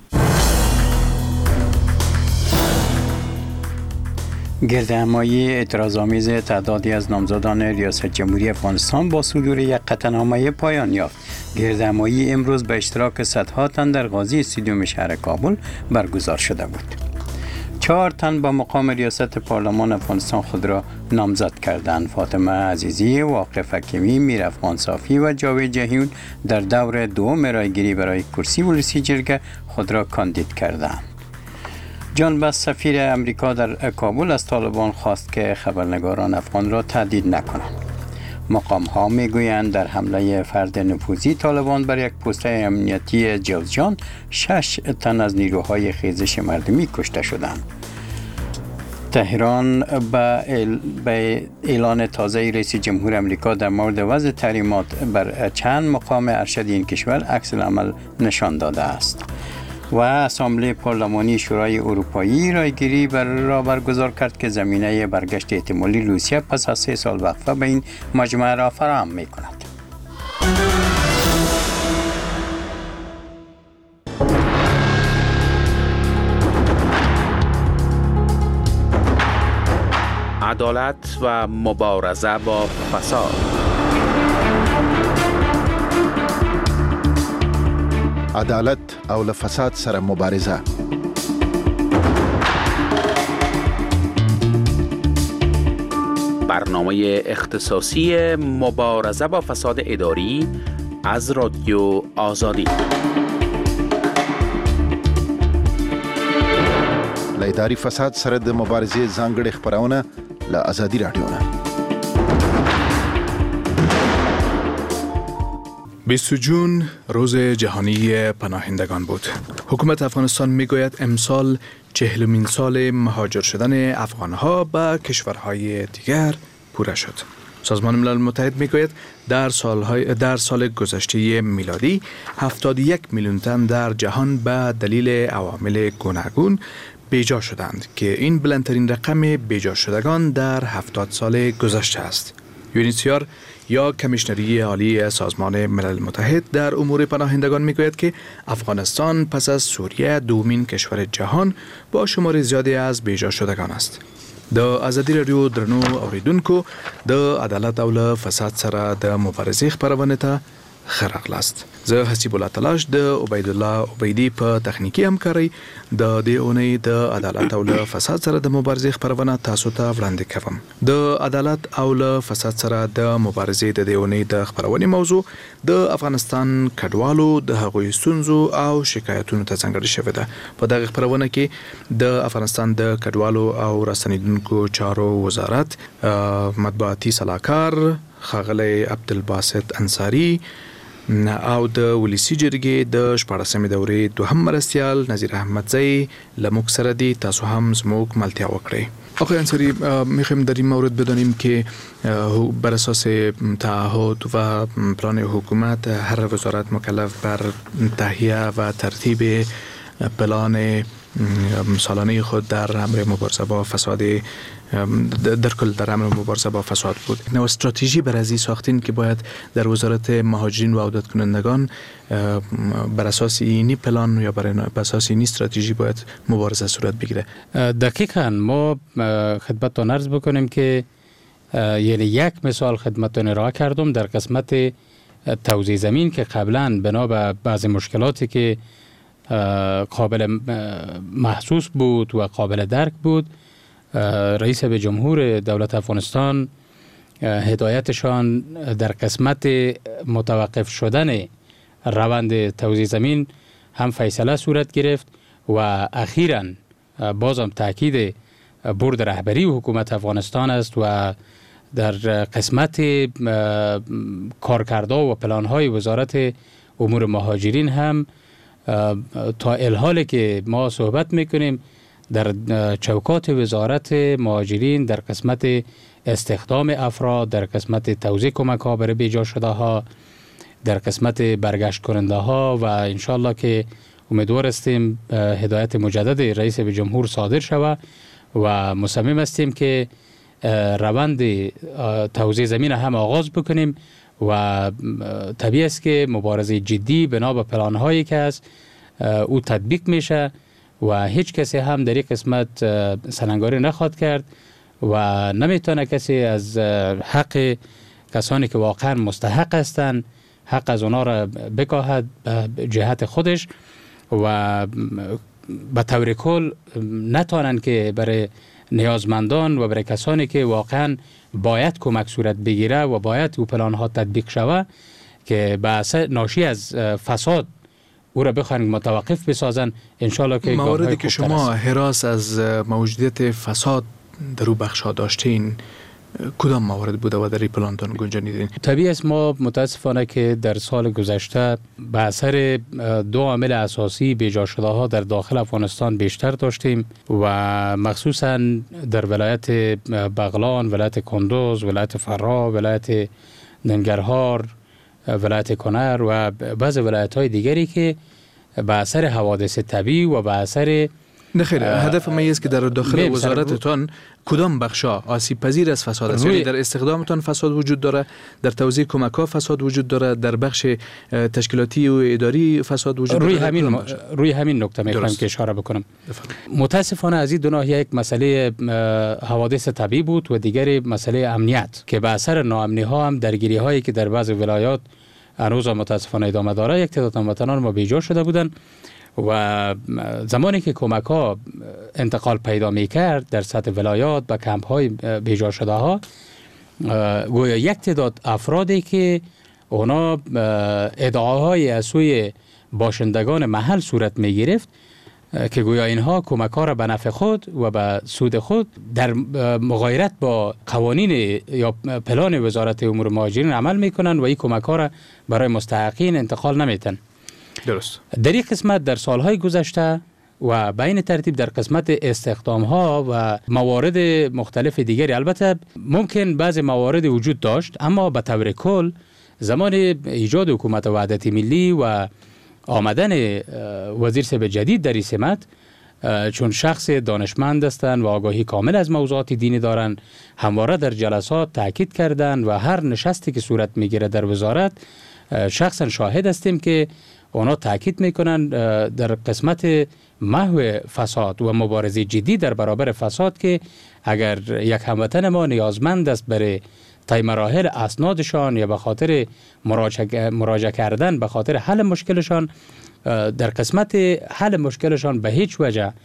[SPEAKER 3] گردهمایی اعتراض‌آمیز تعدادی از نامزدان ریاست جمهوری افغانستان با صدور یک قطعنامه پایان یافت. گردهمایی امروز به اشتراک صدها تن در قاضی استادیوم شهر کابل برگزار شده بود. چهار تن با مقام ریاست پارلمان افغانستان خود را نامزد کردند. فاطمه عزیزی، واقف حکیمی، میر افغان صافی و جاوید جهیون در دور دوم رایگیری برای کرسی ولسی جرگه خود را کاندید کردند. جان بس، سفیر امریکا در کابل، از طالبان خواست که خبرنگاران افغان را تهدید نکنند. مقام ها می گویند در حمله فرد نفوذی طالبان بر یک پست امنیتی جوزجان شش تن از نیروهای خیزش مردمی کشته شدند. تهران به اعلان تازه رئیس جمهور امریکا در مورد وضع تحریمات بر چند مقام ارشد این کشور عکس العمل نشان داده است. و اسامبله پارلمانی شورای اروپایی رایگیری بر را برگزار کرد که زمینه برگشت احتمالی روسیه پس از سه سال وقفه به این مجمع را فراهم می کند.
[SPEAKER 1] عدالت و مبارزه با فساد.
[SPEAKER 19] عدالت او له فساد سره مبارزه.
[SPEAKER 1] برنامه اختصاصی مبارزه با فساد اداری از رادیو آزادی.
[SPEAKER 19] له اداري فساد سره د مبارزې ځانګړې خبرونه له آزادي رادیو نه.
[SPEAKER 20] بیست جون روز جهانی پناهندگان بود. حکومت افغانستان میگوید امسال چهلمین سال مهاجر شدن افغانها به کشورهای دیگر پوره شد. سازمان ملل متحد میگوید در سالهای در سال گذشته میلادی هفتاد و یک میلیون تن در جهان به دلیل عوامل گوناگون بیجا شدند که این بلندترین رقم بیجا شدگان در هفتاد سال گذشته است. یونیسیار یا کمیشنری عالی سازمان ملل متحد در امور پناهندگان میگوید که افغانستان پس از سوریه دومین کشور جهان با شمار زیادی از بیجا شدگان است. د آزادی رادیو درنو اوریدونکو، د عدالت او له فساد سره د مبارزې خبرونه ته خرغل است. زه حسیب الله تلاش د عبید الله عبیدی په تخنیکی همکاري د دې اونۍ د عدالت او له فساد سره د مبارزې خبرونه تاسو ته وړاندې کوم. د عدالت او له فساد سره د مبارزې د دې اونۍ د خبرونې موضوع د افغانستان کډوالو د هغوی ستونزو او شکایتونو ته ځانګړې شوې ده. په دغه خبرونه کې د افغانستان د کډوالو او راستنیدونکو چارو وزارت مطبوعاتي سلاکار ښاغلی عبدالباسط انصاري او د ولسی جرګې د شپاړسمې دورې دوهم مرستیال نظیر احمدزی لموږ سره دي. تاسو هم زموږ ملتیا وکړئ. آقای انصاری، میخوایم در این مورد بدانیم که بر اساس تعهد و پلان حکومت هر وزارت مکلف بر تهیه و ترتیب پلان سالانه خود در امر مبارزه با فساد در کل در امر مبارزه با فساد بود. نو استراتژی بر ازی ساختین که باید در وزارت مهاجرین و عودت کنندگان بر اساس اینی پلان یا بر اساس اینی استراتژی باید مبارزه صورت بگیره.
[SPEAKER 3] دقیقاً ما خدمتتون عرض بکنیم که یعنی یک مثال خدمتتون ارائه کردم در قسمت توزیع زمین که قبلا بنا به بعضی مشکلاتی که قابل محسوس بود و قابل درک بود، رئیس به جمهور دولت افغانستان هدایتشان در قسمت متوقف شدن روند توزیع زمین هم فیصله صورت گرفت و اخیراً بازم تاکید بورد رهبری حکومت افغانستان است و در قسمت کارکردها و پلانهای وزارت امور مهاجرین هم تا الحالی که ما صحبت میکنیم در چوکات وزارت مهاجرین در قسمت استخدام افراد، در قسمت توزیع کمک ها برای بیجا شده ها، در قسمت برگشت کننده ها و انشالله که امیدوار هستیم هدایت مجدد رئیس به جمهور صادر شود و مصمم هستیم که روند توزیع زمین هم آغاز بکنیم و طبیعی است که مبارزه جدی بنا به پلان هایی که است او تطبیق میشه و هیچ کسی هم در این قسمت سننگاری نخواهد کرد و نمیتونه کسی از حق کسانی که واقعا مستحق هستند حق از اونا را بکاهد به جهت خودش و به طور کل نتوانند که برای نیازمندان و برای کسانی که واقعا باید کمک صورت بگیره و باید او پلان ها تطبیق شود که به اثر ناشی از فساد او را بخواهند متوقف بسازن. انشالله که
[SPEAKER 20] مواردی که شما هراس از موجودیت فساد در او بخش ها داشتین کدام موارد بوده و در این پلانتان گنجانیدین؟
[SPEAKER 3] طبیعی است ما متاسفانه که در سال گذشته به اثر دو عامل اساسی بیجا شده ها در داخل افغانستان بیشتر داشتیم و مخصوصا در ولایت بغلان، ولایت کندوز، ولایت فرا، ولایت ننگرهار، ولایت کنر و بعض ولایت های دیگری که به اثر حوادث طبیعی و به اثر
[SPEAKER 20] نخیر، هدف ما است که در داخل وزارتتان کدام بخشا آسیب پذیر از فساد است؟ یعنی در استخدامتان فساد وجود داره، در توزیع کمک ها فساد وجود داره، در بخش تشکیلاتی و اداری فساد وجود
[SPEAKER 3] روی
[SPEAKER 20] داره.
[SPEAKER 3] همین روی همین نکته میخوام که اشاره بکنم. متاسفانه از این دو ناحیه یک مسئله حوادث طبیعی بود و دیگری مسئله امنیت که به اثر ناامنی ها هم درگیری هایی که در بعض ولایات هنوز متاسفانه ادامه داره، یک تعداد هموطنان ما بیجا شده بودند و زمانی که کمک ها انتقال پیدا می کرد در سطح ولایات و کمپ های بیجا شده ها، گویا یک تعداد افرادی که اونا ادعاهای از سوی باشندگان محل صورت می گرفت که گویا اینها کمک ها را به نفع خود و به سود خود در مغایرت با قوانین یا پلان وزارت امور مهاجرین عمل می کنند و این کمک ها را برای مستحقین انتقال نمیتن.
[SPEAKER 20] درست.
[SPEAKER 3] در این قسمت در سالهای گذشته و بین ترتیب در قسمت استخدام ها و موارد مختلف دیگری، البته ممکن بعض موارد وجود داشت اما به طور کل زمان ایجاد حکومت وحدت ملی و آمدن وزیر صاحب جدید در این سمت، چون شخص دانشمند هستند و آگاهی کامل از موضوعات دینی دارند، همواره در جلسات تاکید کردند و هر نشستی که صورت میگیره در وزارت شخصا شاهد هستیم که اونا تاکید میکنن در قسمت محو فساد و مبارزه جدی در برابر فساد که اگر یک هموطن ما نیازمند است برای
[SPEAKER 21] تا مراحل اسنادشان یا به خاطر مراجعه, مراجعه کردن به خاطر حل مشکلشان در قسمت حل مشکلشان به هیچ وجه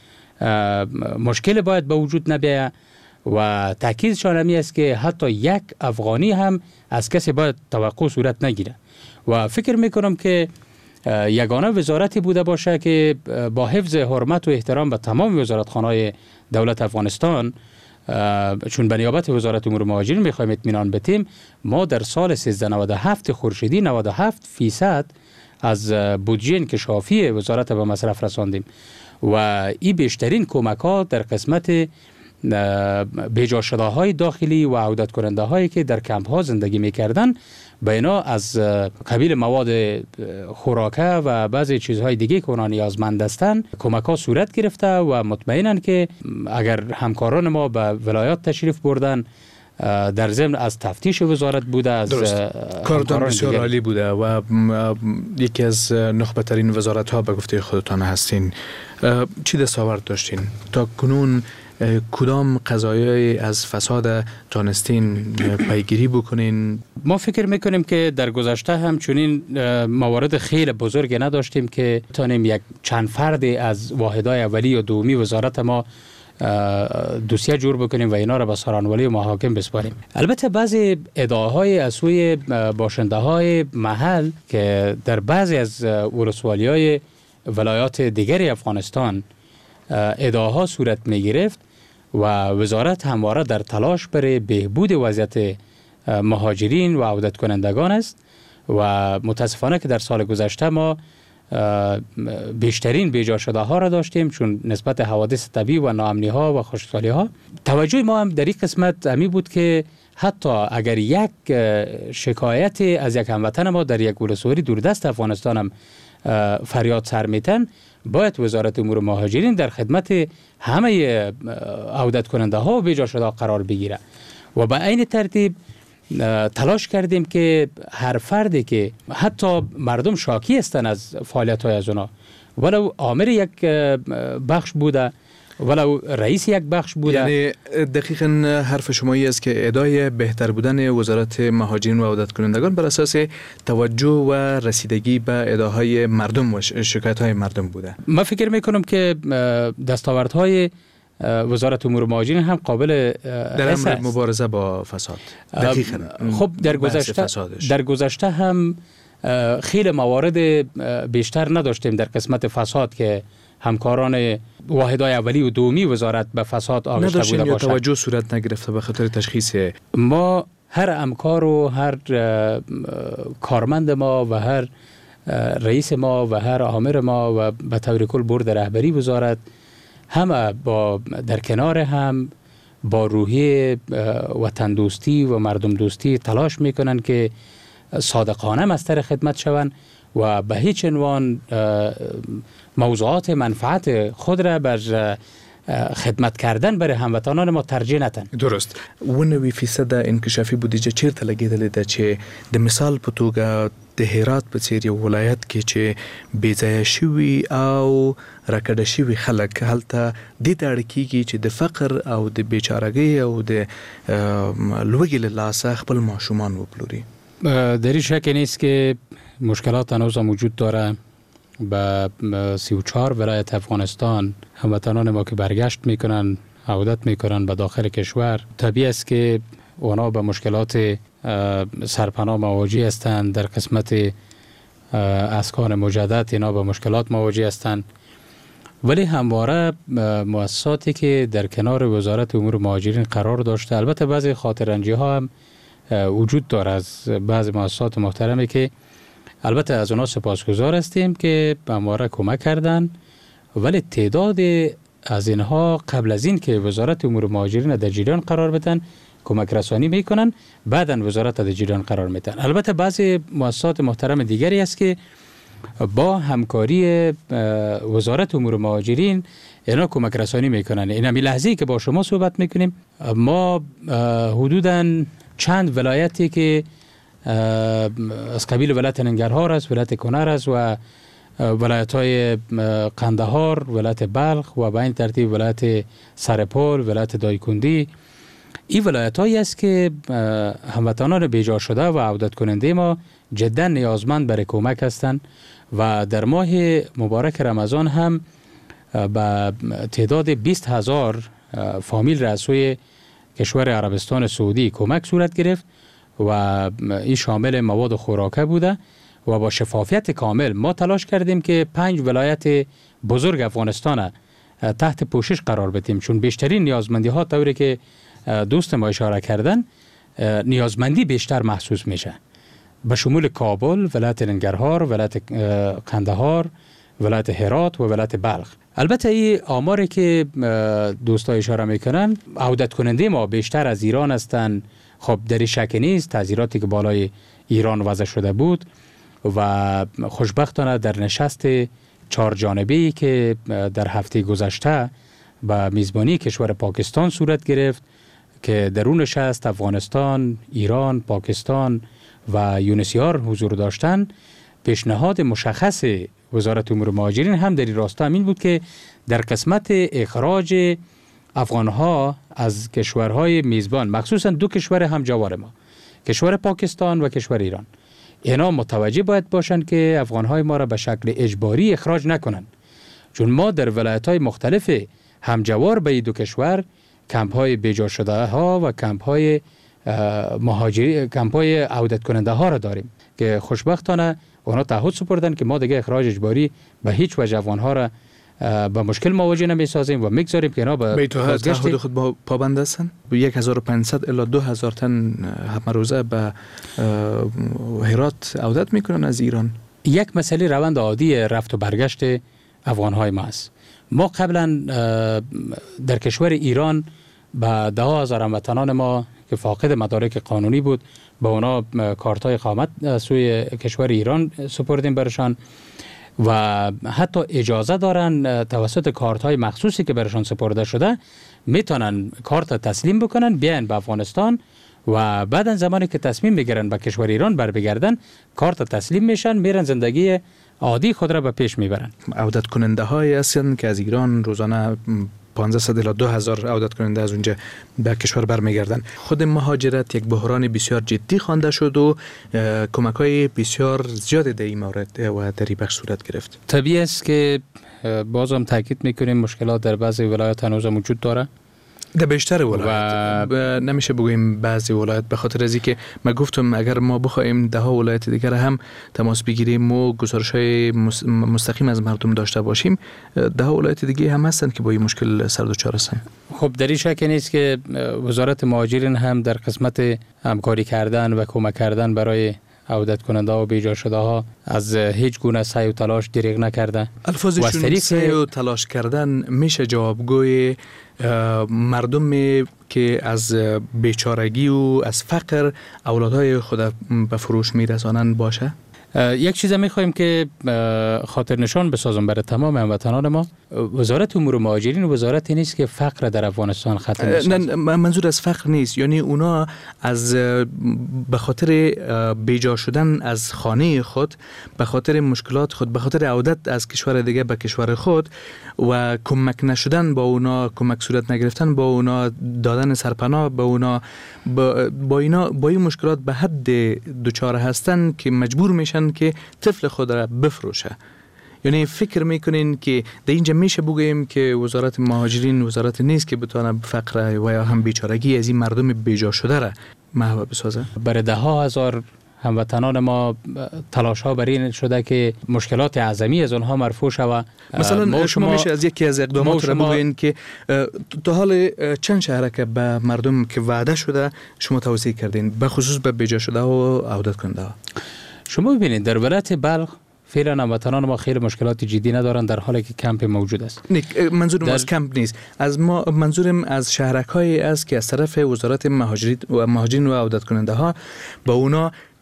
[SPEAKER 21] مشکل باید به وجود نبیه و تاکیدشان همی است که حتی یک افغانی هم از کسی باید توقع صورت نگیره و فکر میکنم که یگانه وزارتی بوده باشه که با حفظ حرمت و احترام به تمام وزارتخانه‌های دولت افغانستان، چون به نیابت وزارت امور مهاجرین میخوایم اطمینان بدیم، ما در سال سیزده نود و هفت خورشیدی نود و هفت فیصد از بودجه انکشافی وزارت به مصرف رساندیم و این بیشترین کمک ها در قسمت بیجا شده های داخلی و عودت کننده هایی که در کمپ ها زندگی میکردن به اینا از قبیل مواد خوراکه و بعضی چیزهای دیگه که اونا نیازمند هستند کمک ها صورت گرفته و مطمئنن که اگر همکاران ما به ولایات تشریف بردن در ضمن از تفتیش وزارت بوده، از
[SPEAKER 20] کارتان بسیار عالی بوده و یکی از نخبه ترین وزارت ها به گفته خودتان هستین. چی دستاورد داشتین تا کنون؟ کدام قضایای از فساد تانستین پیگیری بکنین؟
[SPEAKER 21] ما فکر میکنیم که در گذشته هم چنین موارد خیلی بزرگ نداشتیم که تانیم یک چند فرد از واحدهای اولی و دومی وزارت ما دوسیه جور بکنیم و اینا را به سرانولی و محاکم بسپاریم. البته بعضی ادعاهای از سوی باشنده های محل که در بعضی از ولسوالی های ولایات دیگری افغانستان ادعاها صورت می گرفت و وزارت همواره در تلاش برای بهبود وضعیت مهاجرین و عودت کنندگان است و متاسفانه که در سال گذشته ما بیشترین بیجا شده ها را داشتیم، چون نسبت حوادث طبیعی و ناامنی ها و خشکسالی ها. توجه ما هم در این قسمت همی بود که حتی اگر یک شکایت از یک هموطن ما در یک ولسوالی دوردست افغانستان هم فریاد سر میتن، باید وزارت امور مهاجرین در خدمت همه عودت کننده ها و بیجا شده قرار بگیره و به عین ترتیب تلاش کردیم که هر فردی که حتی مردم شاکی هستن از فعالیت های از اونا، ولو آمر یک بخش بوده ولو رئیس یک بخش بوده.
[SPEAKER 20] یعنی دقیقاً حرف شمایی است که ادعای بهتر بودن وزارت مهاجرین و عودت کنندگان بر اساس توجه و رسیدگی به ادعاهای مردم و شکایت های مردم بوده.
[SPEAKER 21] من فکر میکنم که دستاوردهای وزارت امور مهاجرین هم قابل
[SPEAKER 20] در امر مبارزه با فساد. دقیقاً.
[SPEAKER 21] خب در گذشته در گذشته هم خیلی موارد بیشتر نداشتیم در قسمت فساد که همکاران واحدهای اولی و دومی وزارت به فساد آغشته بوده
[SPEAKER 20] باشند.
[SPEAKER 21] باشد.
[SPEAKER 20] توجه صورت نگرفته به خاطر تشخیص.
[SPEAKER 21] ما هر همکار و هر کارمند ما و هر رئیس ما و هر آمر ما و به طور کل برد رهبری وزارت همه با در کنار هم با روحیه وطن دوستی و مردم دوستی تلاش میکنن که صادقانه مستر خدمت شوند و به هیچ عنوان موضوعات منفعت خود را بر خدمت کردن برای هموطنان ما ترجیح ندن.
[SPEAKER 20] درست. و نوي فیصد انکشافي بودیجه چیرته لګیدلې ده چې د مثال په توګه د هرات په څیر یو ولایت کې چې بیځایه شوي او راکډه شوي خلک هلته دې ته اړ کیږي چې د فقر او د بیچارګۍ او د لوږې له لاسه خپل ماشومان وپلوري.
[SPEAKER 21] در این شک نیست که مشکلات هنوز وجود داره. به سی و چهار ولایت افغانستان هموطنان ما که برگشت میکنن عودت میکنن به داخل کشور، طبیعی است که اونا به مشکلات سرپناه مواجه هستند. در قسمت اسکان مجدد اینا به مشکلات مواجه هستند، ولی همواره مؤسساتی که در کنار وزارت امور مهاجرین قرار داشته، البته بعضی خاطرنجی ها هم وجود داره از بعضی مؤسسات محترمی که البته از اونا سپاسگزار هستیم که همواره کمک کردن، ولی تعداد از اینها قبل از این که وزارت امور مهاجرین در جریان قرار بدن کمک رسانی میکنن، بعدن وزارت در جریان قرار میدن. البته بعضی مؤسسات محترم دیگری است که با همکاری وزارت امور مهاجرین اینا کمک رسانی میکنن. این همی لحظه‌ای که با شما صحبت میکنیم ما حدوداً چند ولایتی که از قبیل ولایت ننگرهار است، ولایت کنر است و ولایت های قندهار، ولایت بلخ و به این ترتیب ولایت سرپل، ولایت دایکندی، این ولایت هایی است که هموطنان بیجا شده و عودت کننده ما جدا نیازمند برای کمک هستند و در ماه مبارک رمضان هم به تعداد بیست هزار فامیل را از سوی کشور عربستان سعودی کمک صورت گرفت و این شامل مواد خوراکه بوده و با شفافیت کامل ما تلاش کردیم که پنج ولایت بزرگ افغانستان تحت پوشش قرار بدیم، چون بیشترین نیازمندی ها طوری که دوست ما اشاره کردن نیازمندی بیشتر محسوس میشه، به شمول کابل، ولایت ننگرهار، ولایت قندهار، ولایت هرات و ولایت بلخ. البته این آماری که دوستا اشاره میکنن عودت کننده ما بیشتر از ایران هستند. خب در شک نیست تعذیراتی که بالای ایران وضع شده بود و خوشبختانه در نشست چهار جانبه‌ای که در هفته گذشته با میزبانی کشور پاکستان صورت گرفت که در اون نشست افغانستان، ایران، پاکستان و یونسیار حضور داشتن، پیشنهاد مشخص وزارت امور مهاجرین هم در این راستا همین بود که در قسمت اخراج افغانها از کشورهای میزبان، مخصوصا دو کشور همجوار ما، کشور پاکستان و کشور ایران، اینا متوجه باید باشند که افغانهای ما را به شکل اجباری اخراج نکنند، چون ما در ولایت‌های مختلف همجوار به این دو کشور کمپ های بیجا شده ها و کمپ های مهاجری، کمپ های عودت کننده ها را داریم که خوشبختانه اونا تعهد سپردن که ما دیگه اخراج اجباری به هیچ وجه افغان ها را با مشکل مواجه نمیسازیم و میگذاریم که اینا به
[SPEAKER 20] تعهد خود با پابند هستن. هزار و پانصد الی دو هزار تن همه روزه به هرات عودت میکنن از ایران.
[SPEAKER 21] یک مسئله روند عادی رفت و برگشت افغان های ما است. ما قبلا در کشور ایران به ده هزار هموطنان ما که فاقد مدارک قانونی بود با اونا کارت های اقامت سوی کشور ایران سپردیم برشان و حتی اجازه دارن توسط کارت های مخصوصی که برشان سپرده شده میتونن کارت تسلیم بکنن بیان به افغانستان و بعدن زمانی که تصمیم بگیرن به کشور ایران بر بگردن کارت تسلیم میشن، میرن زندگی عادی خود را به پیش میبرن.
[SPEAKER 20] عودت کننده های هستن که از ایران روزانه پانصد الی دو هزار عودت کننده از اونجا به کشور برمیگردن. خود مهاجرت یک بحران بسیار جدی خوانده شد و کمک های بسیار زیادی در این مورد و در این بخش صورت گرفت.
[SPEAKER 21] طبیعی است که بازم تاکید میکنیم مشکلات در بعضی ولایات هنوز موجود داره.
[SPEAKER 20] در بیشتر ولایت و نمیشه بگوییم بعضی ولایت، به خاطر از اینکه ما گفتم اگر ما بخوایم ده ها ولایت دیگر هم تماس بگیریم و گزارش‌های مستقیم از مردم داشته باشیم، ده ها ولایت دیگه هم هستن که با این مشکل سر و چار هستن.
[SPEAKER 21] خب در این شک نیست که وزارت مهاجرین هم در قسمت همکاری کردن و کمک کردن برای عودت کننده و بیجا شده ها از هیچ گونه سعی و تلاش دریغ نکرده.
[SPEAKER 20] الفاظشون سعی و تلاش کردن میشه جوابگوی مردم که از بیچارگی و از فقر اولادهای خود به فروش میرسانند باشه؟
[SPEAKER 21] یک چیز میخوایم که خاطر نشان بسازم برای تمام هموطنان ما، وزارت امور مهاجرین وزارتی نیست که فقر در افغانستان ختم بشه.
[SPEAKER 20] نه منظور از فقر نیست، یعنی اونا از به خاطر بیجا شدن از خانه خود، به خاطر مشکلات خود، به خاطر عودت از کشور دیگه به کشور خود و کمک نشدن با اونا، کمک صورت نگرفتن با اونا، دادن سرپناه با اونا، با, با اینا با این مشکلات به حد دچار هستن که مجبور میشن که طفل خود را بفروشه. یعنی فکر میکنین که در اینجا میشه بگوییم که وزارت مهاجرین وزارت نیست که بتونه فقر و یا هم بیچارگی از این مردم بیجا شده را محو بسازه؟
[SPEAKER 21] برای ده ها هزار هموطنان ما تلاش ها بر این شده که مشکلات اعظمی از اونها مرفوع شود.
[SPEAKER 20] مثلا شما میشه از یکی از اقدامات را بگوین که تا حال چند شهر که به مردم که وعده شده شما توصیه کردین به خصوص به بیجا شده و عودت کننده ها؟
[SPEAKER 21] شما ببینید در ولایت بلخ فعلا هموطنان ما خیلی مشکلات جدی ندارن در حالی که کمپ موجود است.
[SPEAKER 20] منظورم در... از کمپ نیست، از ما منظورم از شهرک‌هایی است که از طرف وزارت مهاجرین و مهاجرین و عودت کننده ها با اونا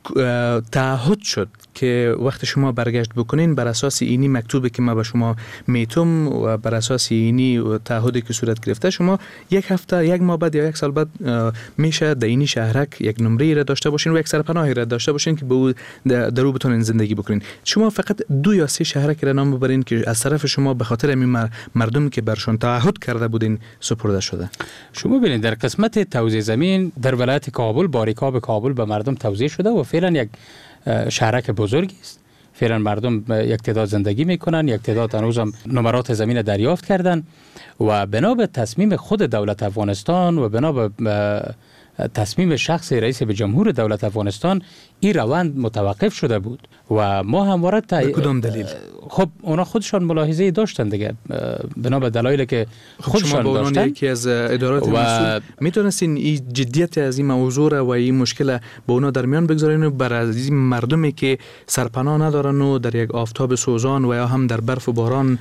[SPEAKER 20] تعهد شد که وقت شما برگشت بکنین بر اساس اینی مکتوبی که ما به شما میتم و بر اساس اینی تعهدی که صورت گرفته شما یک هفته یک ماه بعد یا یک سال بعد میشه در اینی شهرک یک نمره را داشته باشین و یک سرپناهی را داشته باشین که به در او بتونین زندگی بکنین. شما فقط دو یا سه شهرک را نام ببرین که از طرف شما به خاطر همین مردم که برشون تعهد کرده بودین سپرده شده.
[SPEAKER 21] شما ببینید در قسمت توزیع زمین در ولایت کابل باریکاب کابل به مردم توزیع شده و فعلا یک شهرک بزرگی است. فعلا مردم یک تعداد زندگی میکنن، یک تعداد هنوز هم نمرات زمین دریافت کردن و بنا به تصمیم خود دولت افغانستان و بنا به تصمیم شخص رئیس جمهور دولت افغانستان این روند متوقف شده بود و ما همواره تا
[SPEAKER 20] به کدام دلیل؟
[SPEAKER 21] خب اونا خودشان ملاحظه داشتن دیگه بنا به دلایلی که خودشان
[SPEAKER 20] خب
[SPEAKER 21] داشتن.
[SPEAKER 20] شما یکی از ادارات مسئول میتونستین این جدیت از این موضوع و این مشکل با اونا در میان بگذارین و بر از این مردمی که سرپناه ندارن و در یک آفتاب سوزان و یا هم در برف و باران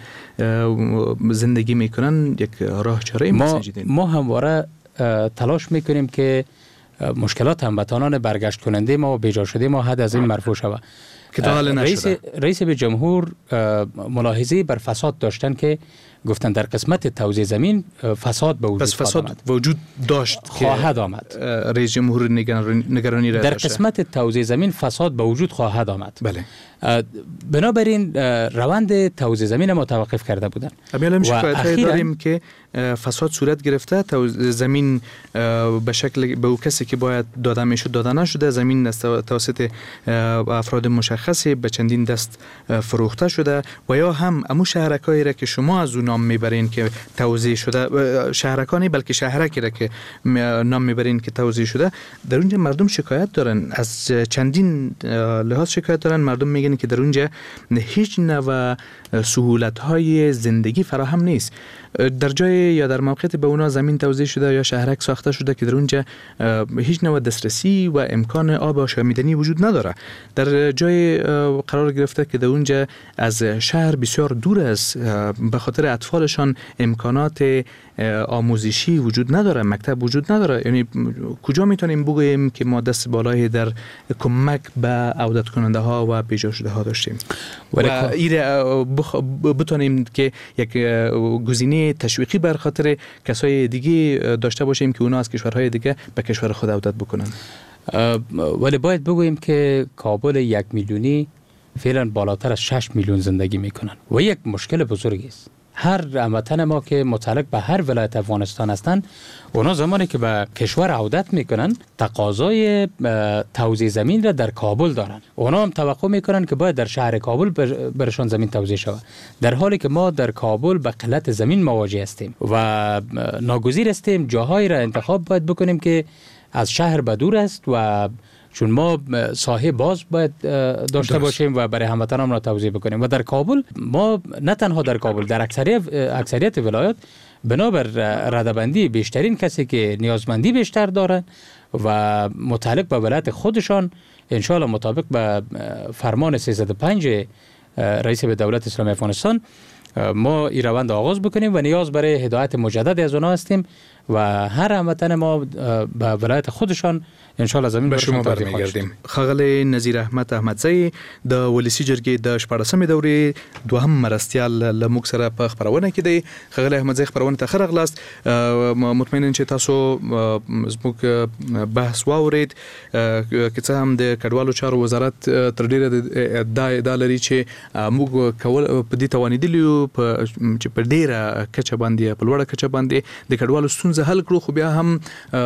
[SPEAKER 20] زندگی میکنن یک راه چاره میسنجیدین؟
[SPEAKER 21] ما همواره تلاش میکنیم که مشکلات هموطنان برگشت کننده ما و بیجا شده ما حد از این مرفوع شود.
[SPEAKER 20] که تا حال نشده.
[SPEAKER 21] رئیس به جمهور ملاحظه بر فساد داشتن که گفتن در قسمت توزیع زمین فساد به وجود
[SPEAKER 20] پس فساد آمد. وجود داشت
[SPEAKER 21] خواهد آمد.
[SPEAKER 20] رئیس جمهور نگرانی را
[SPEAKER 21] در
[SPEAKER 20] داشته.
[SPEAKER 21] قسمت توزیع زمین فساد به وجود خواهد آمد.
[SPEAKER 20] بله.
[SPEAKER 21] بنابراین روند توزیع زمین متوقف کرده بودن.
[SPEAKER 20] امیالم شکایت داریم که فساد صورت گرفته، زمین به شکل به او کسی که باید داده میشد داده نشده، زمین توسط افراد مشخصی به چندین دست فروخته شده و یا هم امو شهرکایی را که شما از اون نام میبرین که توزیع شده، شهرکانی بلکه شهرکی را که نام میبرین که توزیع شده، در اونجا مردم شکایت دارن، از چندین لحاظ شکایت دارن. مردم میگن که در اونجا هیچ نوع سهولت های زندگی فراهم نیست. در جای یا در موقعیت به اونا زمین توزیع شده یا شهرک ساخته شده که در اونجا هیچ نوع دسترسی و امکان آب آشامیدنی وجود نداره. در جای قرار گرفته که در اونجا از شهر بسیار دور است، به خاطر اطفالشان امکانات آموزشی وجود نداره، مکتب وجود نداره. یعنی کجا میتونیم بگوییم که ما دست بالای در کمک به عودت کننده ها و بیجا شده ها داشتیم و ایره بخ... بتونیم که یک گزینه تشویقی بر خاطر کسای دیگه داشته باشیم که اونا از کشورهای دیگه به کشور خود عودت بکنن.
[SPEAKER 21] ولی باید بگوییم که کابل یک میلیونی فعلا بالاتر از شش میلیون زندگی میکنن و یک مشکل بزرگی است. هر هموطن ما که متعلق به هر ولایت افغانستان هستند، اونا زمانی که به کشور عودت میکنن تقاضای توزیع زمین را در کابل دارن. اونا هم توقع میکنن که باید در شهر کابل برشان زمین توزیع شود، در حالی که ما در کابل به قلت زمین مواجه هستیم و ناگزیر هستیم جاهایی را انتخاب باید بکنیم که از شهر به دور است و چون ما ساحه باز باید داشته باشیم و برای هموطنان را توزیع بکنیم. و در کابل ما نه تنها در کابل، در اکثریت اکثریت ولایات بنابر ردبندی بیشترین کسی که نیازمندی بیشتر دارن و متعلق به ولایت خودشان انشاءالله مطابق به فرمان سیصد و پنج رئیس به دولت اسلامی افغانستان ما این روند آغاز بکنیم و نیاز برای هدایت مجدد از اونا هستیم و هر هموطن ما به ولایت خودشان انشاءالله زمین
[SPEAKER 20] به شما برمیگردیم. ښاغلی نظیر احمد احمدزی د ولسی جرګې د شپاړسمې دورې دوهم مرستیال له موږ سره په خپرونه کې دی. ښاغلی احمدزی خپرونه ته ښه راغلاست. مطمئنا چې تاسو زموږ بحث واورید که څه هم د کډوالو چارو وزارت تر ډیره دا ادعا لري چې موږ کول په دې توانیدلی یو چې په ډیره کچه باندې په لوړه کچه باندې د کډوالو ستونزه حل کړو، خو بیا هم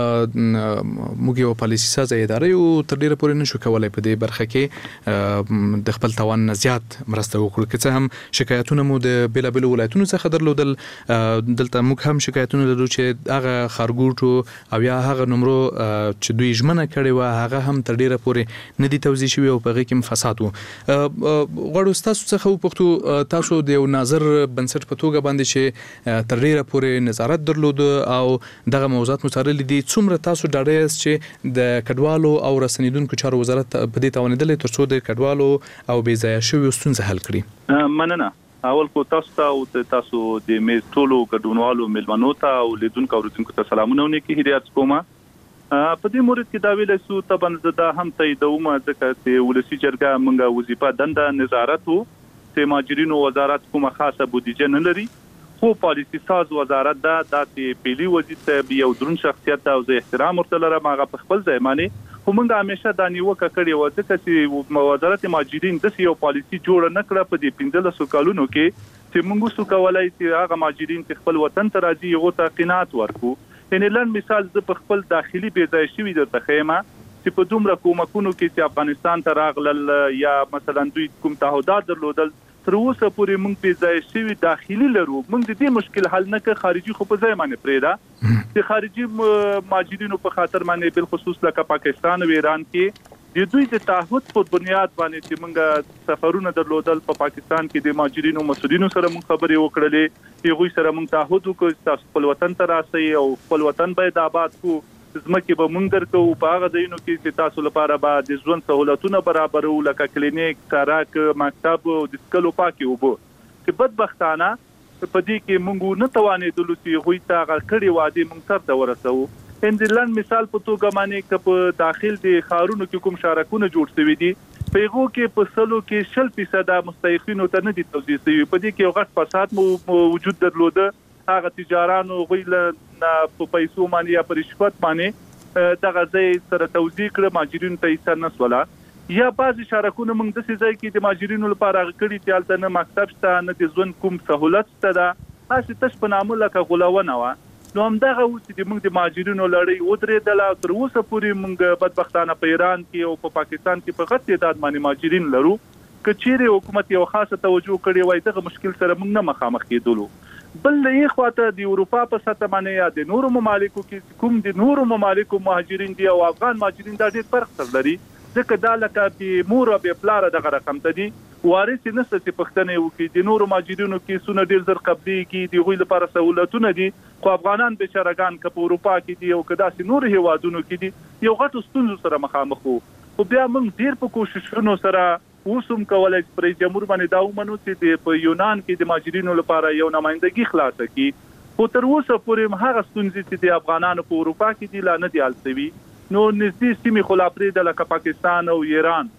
[SPEAKER 20] موږ یو پالیسي سازه اداره یو تر ډیره پورې نشو کولای په دې برخه کې د خپل توان نه زیات مرسته وکړو. که څه هم شکایتونه مو د بیلابیلو ولایتونو څخه درلودل، دلته موږ هم شکایتونه لرو چې هغه خارګوټو او یا هغه نمرو چې دوی ژمنه کړې وه هغه هم تر ډیره پورې نه دي توزیع شوي او په هغې کې هم فساد و. غواړو ستاسو څخه وپوښتو، تاسو د یو ناظر بنسټ په توګه باندې چې تر ډیره پورې نظارت درلود او دغه موضوعات مو څارلي دي، څومره تاسو ډاډه یاست چې د کډوالو او رسنیدونکو چارو وزارت په دې توانیدلی تر څو د کډوالو او بې ځایه شویو ستونزه حل کړي؟
[SPEAKER 4] مننه. اول کو تاسو ته او تاسو د میز ټولو ګډونوالو ملمنو ته او لیدونکو اوریدونکو ته سلامونه ونکړي. هدایت کومه په دې مورد کې دا ویل سو طبعا زدا هم تاییدوم ځکه چې ولسی جرګه موږ وظیفه دنده نظارت وو چې مهاجرینو وزارت کومه خاصه بودیجه نه لري خو پالیسی ساز وزارت دا د پیلي وزیر صاحب یو درون شخصیت او زه احترام ورته لرم هغه په خپل ځای باندې خو موږ همیشه دا نیوکه کړې وه ځکه چې وزارت مهاجرین داسې یو پالیسي جوړه نه کړه په دې پنځلسو کلونو کې چې موږ اوسو کولی چې هغه مهاجرین چې خپل وطن ته راځي هغو ته قناعت ورکړو یعنې لنډ مثال زه په خپل داخلي بې ځایه شوي درته ښیم چې په دومره کومکونو کې چې افغانستان ته راغلل یا مثلا دوی کوم تعهدات درلودل تر اوسه پورې موږ بې ځایه شوي داخلي لرو موږ د دې مشکل حل نه کړ خارجي خو په ځای باندې پرېږده چې خارجي مهاجرینو په خاطر باندې بالخصوص لکه پاکستان او ایران کې د دوی د تعهد په بنیاد باندې چې موږ سفرونه درلودل په پاکستان کې د مهاجرینو مسؤلینو سره موږ خبرې وکړلې هغوی سره موږ تعهد وکړ چې تاسو خپل وطن ته راسئ او خپل وطن باید آباد کړو ځمکې به موږ درکوو په هغه ځایونو کې چې تاسو لپاره به د ژوند سهولتونه برابرو لکه کلینیک سړک مکتب او د څښلو پاکې اوبه چې بدبختانه په دې کې موږ نه توانېدلو چې هغوی ته هغه کړې وعدې موږ سرته ورسوو هندلند مثال په توګه باندې که په داخل د ښارونو کې کوم شارکونه جوړ شوي دي په هغو کې په سلو کې شل فیصده مستحقینو ته نه دي توزیع شوي په دې کې یو غټ فساد مو وجود درلوده هغه تجارانو هغوی په پیسو باندې یا په رشوت باندې دغه ځای سره توزیع کړه مهاجرینو ته یې سر نه سوله یا بعضې شارکونه موږ داسې ځای کې د مهاجرینو لپاره هغه کړي چې هلته نه مکتب شته نه د ژوند کوم سهولت شته ده هسې تش په نامه لکه غولونه وه نو همدغه اوس چې موږ د مهاجرینو لړۍ ودرېدله او تر اوسه پورې موږ بدبختانه په ایران کې او په پاکستان کې په غټ تعداد باندې مهاجرین لرو که چیرې حکومت یو خاصه توجه کړې وای دغه مشکل سره موږ نه مخامخ کېدلو بل له یې خواته د اروپا په سطح باندې یا د نورو ممالکو کې کوم د نورو ممالکو مهاجرین دي او افغان مهاجرین دا ډېر فرق سره لري ځکه دا لکه بې مور او بې پلاره دغه رقم ته دي وارث یې نشته چې پوښتنه وکړي د نورو مهاجرینو کیسونه ډېر زر قبلېږي د هغوی لپاره سهولتونه دي خو افغانان بیچارهګان که په اروپا کې دي او که داسې نورو هیوادونو کې دي یو غټو ستونزو سره مخامخ وو خو بیا موږ ډېر په کوششونو سره اوس هم کولی چې رئیس جمهور باندې دا ومنو چې په یونان کې د مهاجرینو لپاره یو نمایندګي خلاصه کړي خو تر اوسه پورې هغه ستونزې چې د افغانانو په اروپا کې دي لا نه دي حل شوي نو نږدې سیمې خو لا پرېږده لکه پاکستان او ایران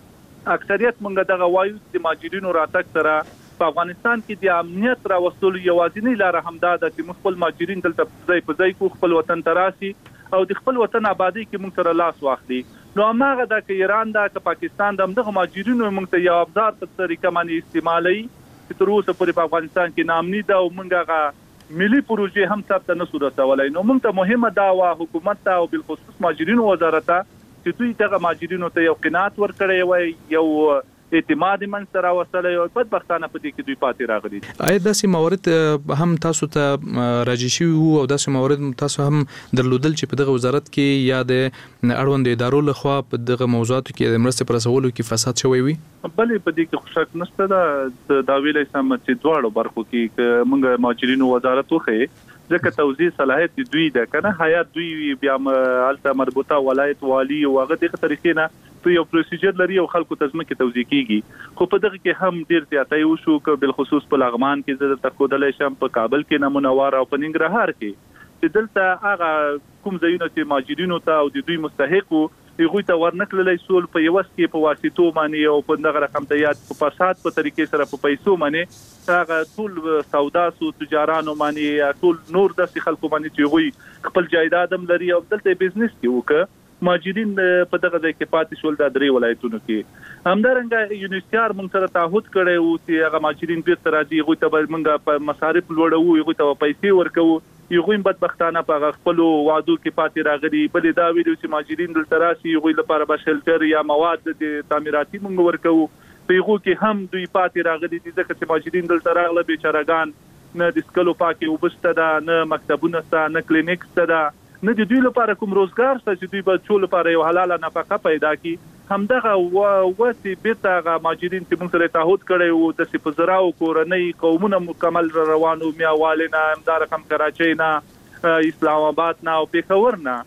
[SPEAKER 4] اکثریت موږ دغه وایو چې د مهاجرینو راتګ سره په افغانستان کې د امنیت راوستلو یوازینۍ لاره همدا ده چې موږ خپل مهاجرین دلته ځای په ځای کړو خپل وطن ته راسي او د خپل وطن آبادۍ کې موږ سره لاس واخلي نو هماغه ده که ایران ده که پاکستان ده همدغه مهاجرینو موږ ته یو ابزار په طریقه باندې استعمالوي چې تر اوسه پورې په افغانستان کې ناامني ده او موږ هغه ملي پروژې هم سرته نسو رسولی نو موږ ته مهمه دا وه حکومت ته او بالخصوص مهاجرینو وزارت ته چې دوی دغه مهاجرینو ته یو قناعت ورکړی وای یو اعتماد منځته راوستلی او بدبختانه په دې کې دوی پاتې راغلي
[SPEAKER 20] آیا داسې موارد هم تاسو ته راجع شوي وو او داسې موارد تاسو هم درلودل چې په دغه وزارت کې یا د اړوندو ادارو لخوا په دغه موضوعاتو کې د مرستې په رسولو کې فساد شوی وي
[SPEAKER 4] بلې په دې کې خو شک نشته ده دا ویلی سم چې دواړو برخو کې که موږ مهاجرینو وزارت وښیې ځکه توزیع صلاحیت دوی ده که نه حیات دوی بیا هلته مربوطه ولایت والي او هغه دغه طریقې نه په یو پروسیجر لري او خلکو ته ځمکې توزیع کېږي خو په دغه کې هم ډېر زیاتی وشو که بالخصوص په لغمان کې زه درته ښودلی شم په کابل کې نمونور او په ننګرهار کې چې دلته هغه کوم ځایونه چې مهاجرینو ته او د دوی مستحق وو هغوی ته ورنکړلی سول په یوه کې په واسطو باندې او په دغه رقم ته یاد په فساد په طریقې سره په پیسو باندې هغه ټول سوداسو تجارانو باندې یا ټول نور داسې خلکو باندې چې هغوی خپل جایداد هم لري او دلته یې بزنس کې وکړه مهاجرین په دغه ځای کې پاتې شول دا درې ولایتونو کې همدارنګه یونیسیار موږ سره تعهد کړی وو چې هغه مهاجرین بیرته راځي هغوی ته به موږ په مصارف لوړوو هغوی ته به پیسې ورکوو هغوی هم بدبختانه په خپلو وعدو کې پاتې راغلي بلې دا ویلي چې مهاجرین دلته راشي هغوی لپاره به شلټر یا مواد د تعمیراتي موږ ورکوو په هغو کې هم دوی پاتې راغلي دي ځکه چې مهاجرین دلته راغله بیچارهګان نه د څښلو پاکې اوبه شته ده نه مکتبونه شته نه کلینیک شته ده نه د دوی لپاره کوم روزګار شته چې دوی به څو لپاره یو حلاله نفقه پیدا کړي همدغه وسې بیرته هغه مهاجرین چې موږ سره تعهد کړی وو داسې په زراو کورنۍ قومونه مکمل روان وو میاوالې نه همدا رقم کراچۍ نه اسلام آباد نه او پېښور نه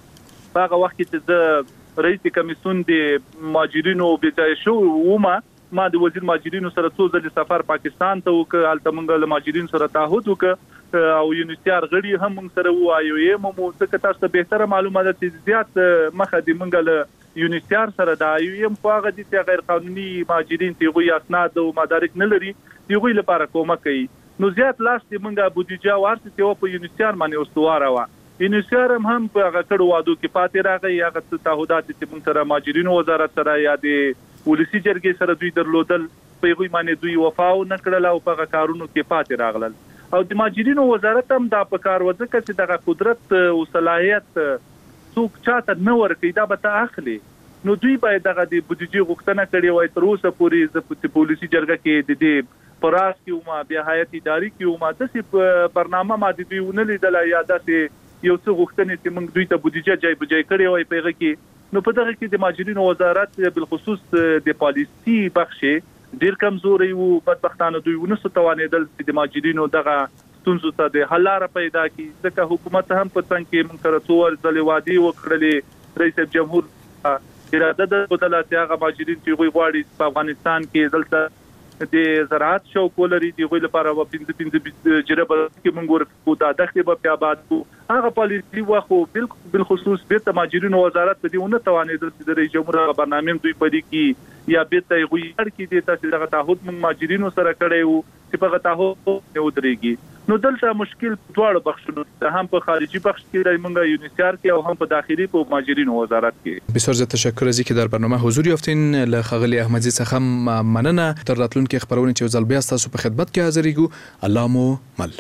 [SPEAKER 4] په هغه وخت کې چې زه رئیس کمیسیون د مهاجرینو بېځایه شوی ومه ما د وزیر مهاجرینو سره څو ځلې سفر پاکستان ته وکړ هلته موږ له مهاجرینو سره تعهد وکړ او یونیسیار غړي هم موږ سره وو آی او ایم مو څه تاسو ته بهتره معلومه ده چې زیات مخه دي موږ له یونیسیار سره د آی او ایم خو هغه دي چې غیر قانوني مهاجرین ته غوي اسناد او مدارک نه لري دی غوي لپاره کومک کوي نو زیات لاس دي موږ بودیجه ورته ته په یونیسیار باندې استواره و یونیسیار هم هم په هغه کډو وادو کې پاتې راغی هغه تعهدات چې موږ سره مهاجرینو وزارت سره یا د ولسی جرګې سره دوی درلودل په غوي باندې دوی وفاو نه کړل او په کارونو کې پاتې راغلل او د مهاجرینو وزارت هم دا په کار وځکه چې دغه قدرت او صلاحیت څوک چاته نه ورکړي دا به ته اخلي نو دوی باید دغه د بودیجې غوښتنه کړې وای تر اوسه پورې د پولیسي جرګه کې د دې پراس کې ما بیا هیئت اداري کې ما د برنامه ما د دوی ونه لیدل یا د یو څه غوښتنې چې موږ دوی ته بودیجه جای بجای کړې وای پیغه کې نو په دغه کې د مهاجرینو وزارت بالخصوص د پالیسي بخش ډیر کمزوري وو بدبختانه دوی ونه ستوانېدل چې د مهاجرینو دغه ستونزو ته د حل لاره پیدا کړي ځکه حکومت هم په څنګه کې موږ سره څو ځلې وادي وکړلې رئیس جمهور اراده د بدله چې هغه مهاجرین چې غوي غواړي په افغانستان کې دلته د زراعت شوق ولري دی غوي لپاره و پنځه پنځه جربه کې موږ ورکو دا دغه په پیاباد کو هغه پالیسي واخو بالخصوص به مهاجرینو وزارت په دیونه توانېدل چې د رئیس جمهور برنامه دوی پدې کې یا به ته غوي کې د تاسو دغه تعهد موږ مهاجرینو سره کړی وو چې په تعهد نه ودرېږي نو دلته مشکل دواړو بخشونو هم په خارجي بخش کې راي موږ یونیسیار کې او هم په داخلي په مهاجرینو وزارت کې
[SPEAKER 20] بسیار زیات تشکر از اینکه در برنامه حضور یافتین له خغلی احمدی څخه مننه تر راتلونکي خبرونه چې ځل بیا تاسو په خدمت کې حاضرېږو الله مو مل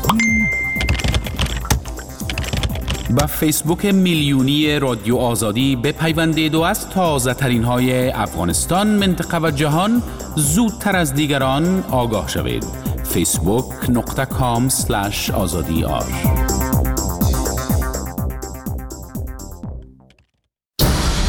[SPEAKER 1] با فیسبوک میلیونی رادیو آزادی بپیوندید و از تازه ترین های افغانستان، منطقه و جهان زودتر از دیگران آگاه شوید. فیسبوک نقطه کام سلش آزادی آر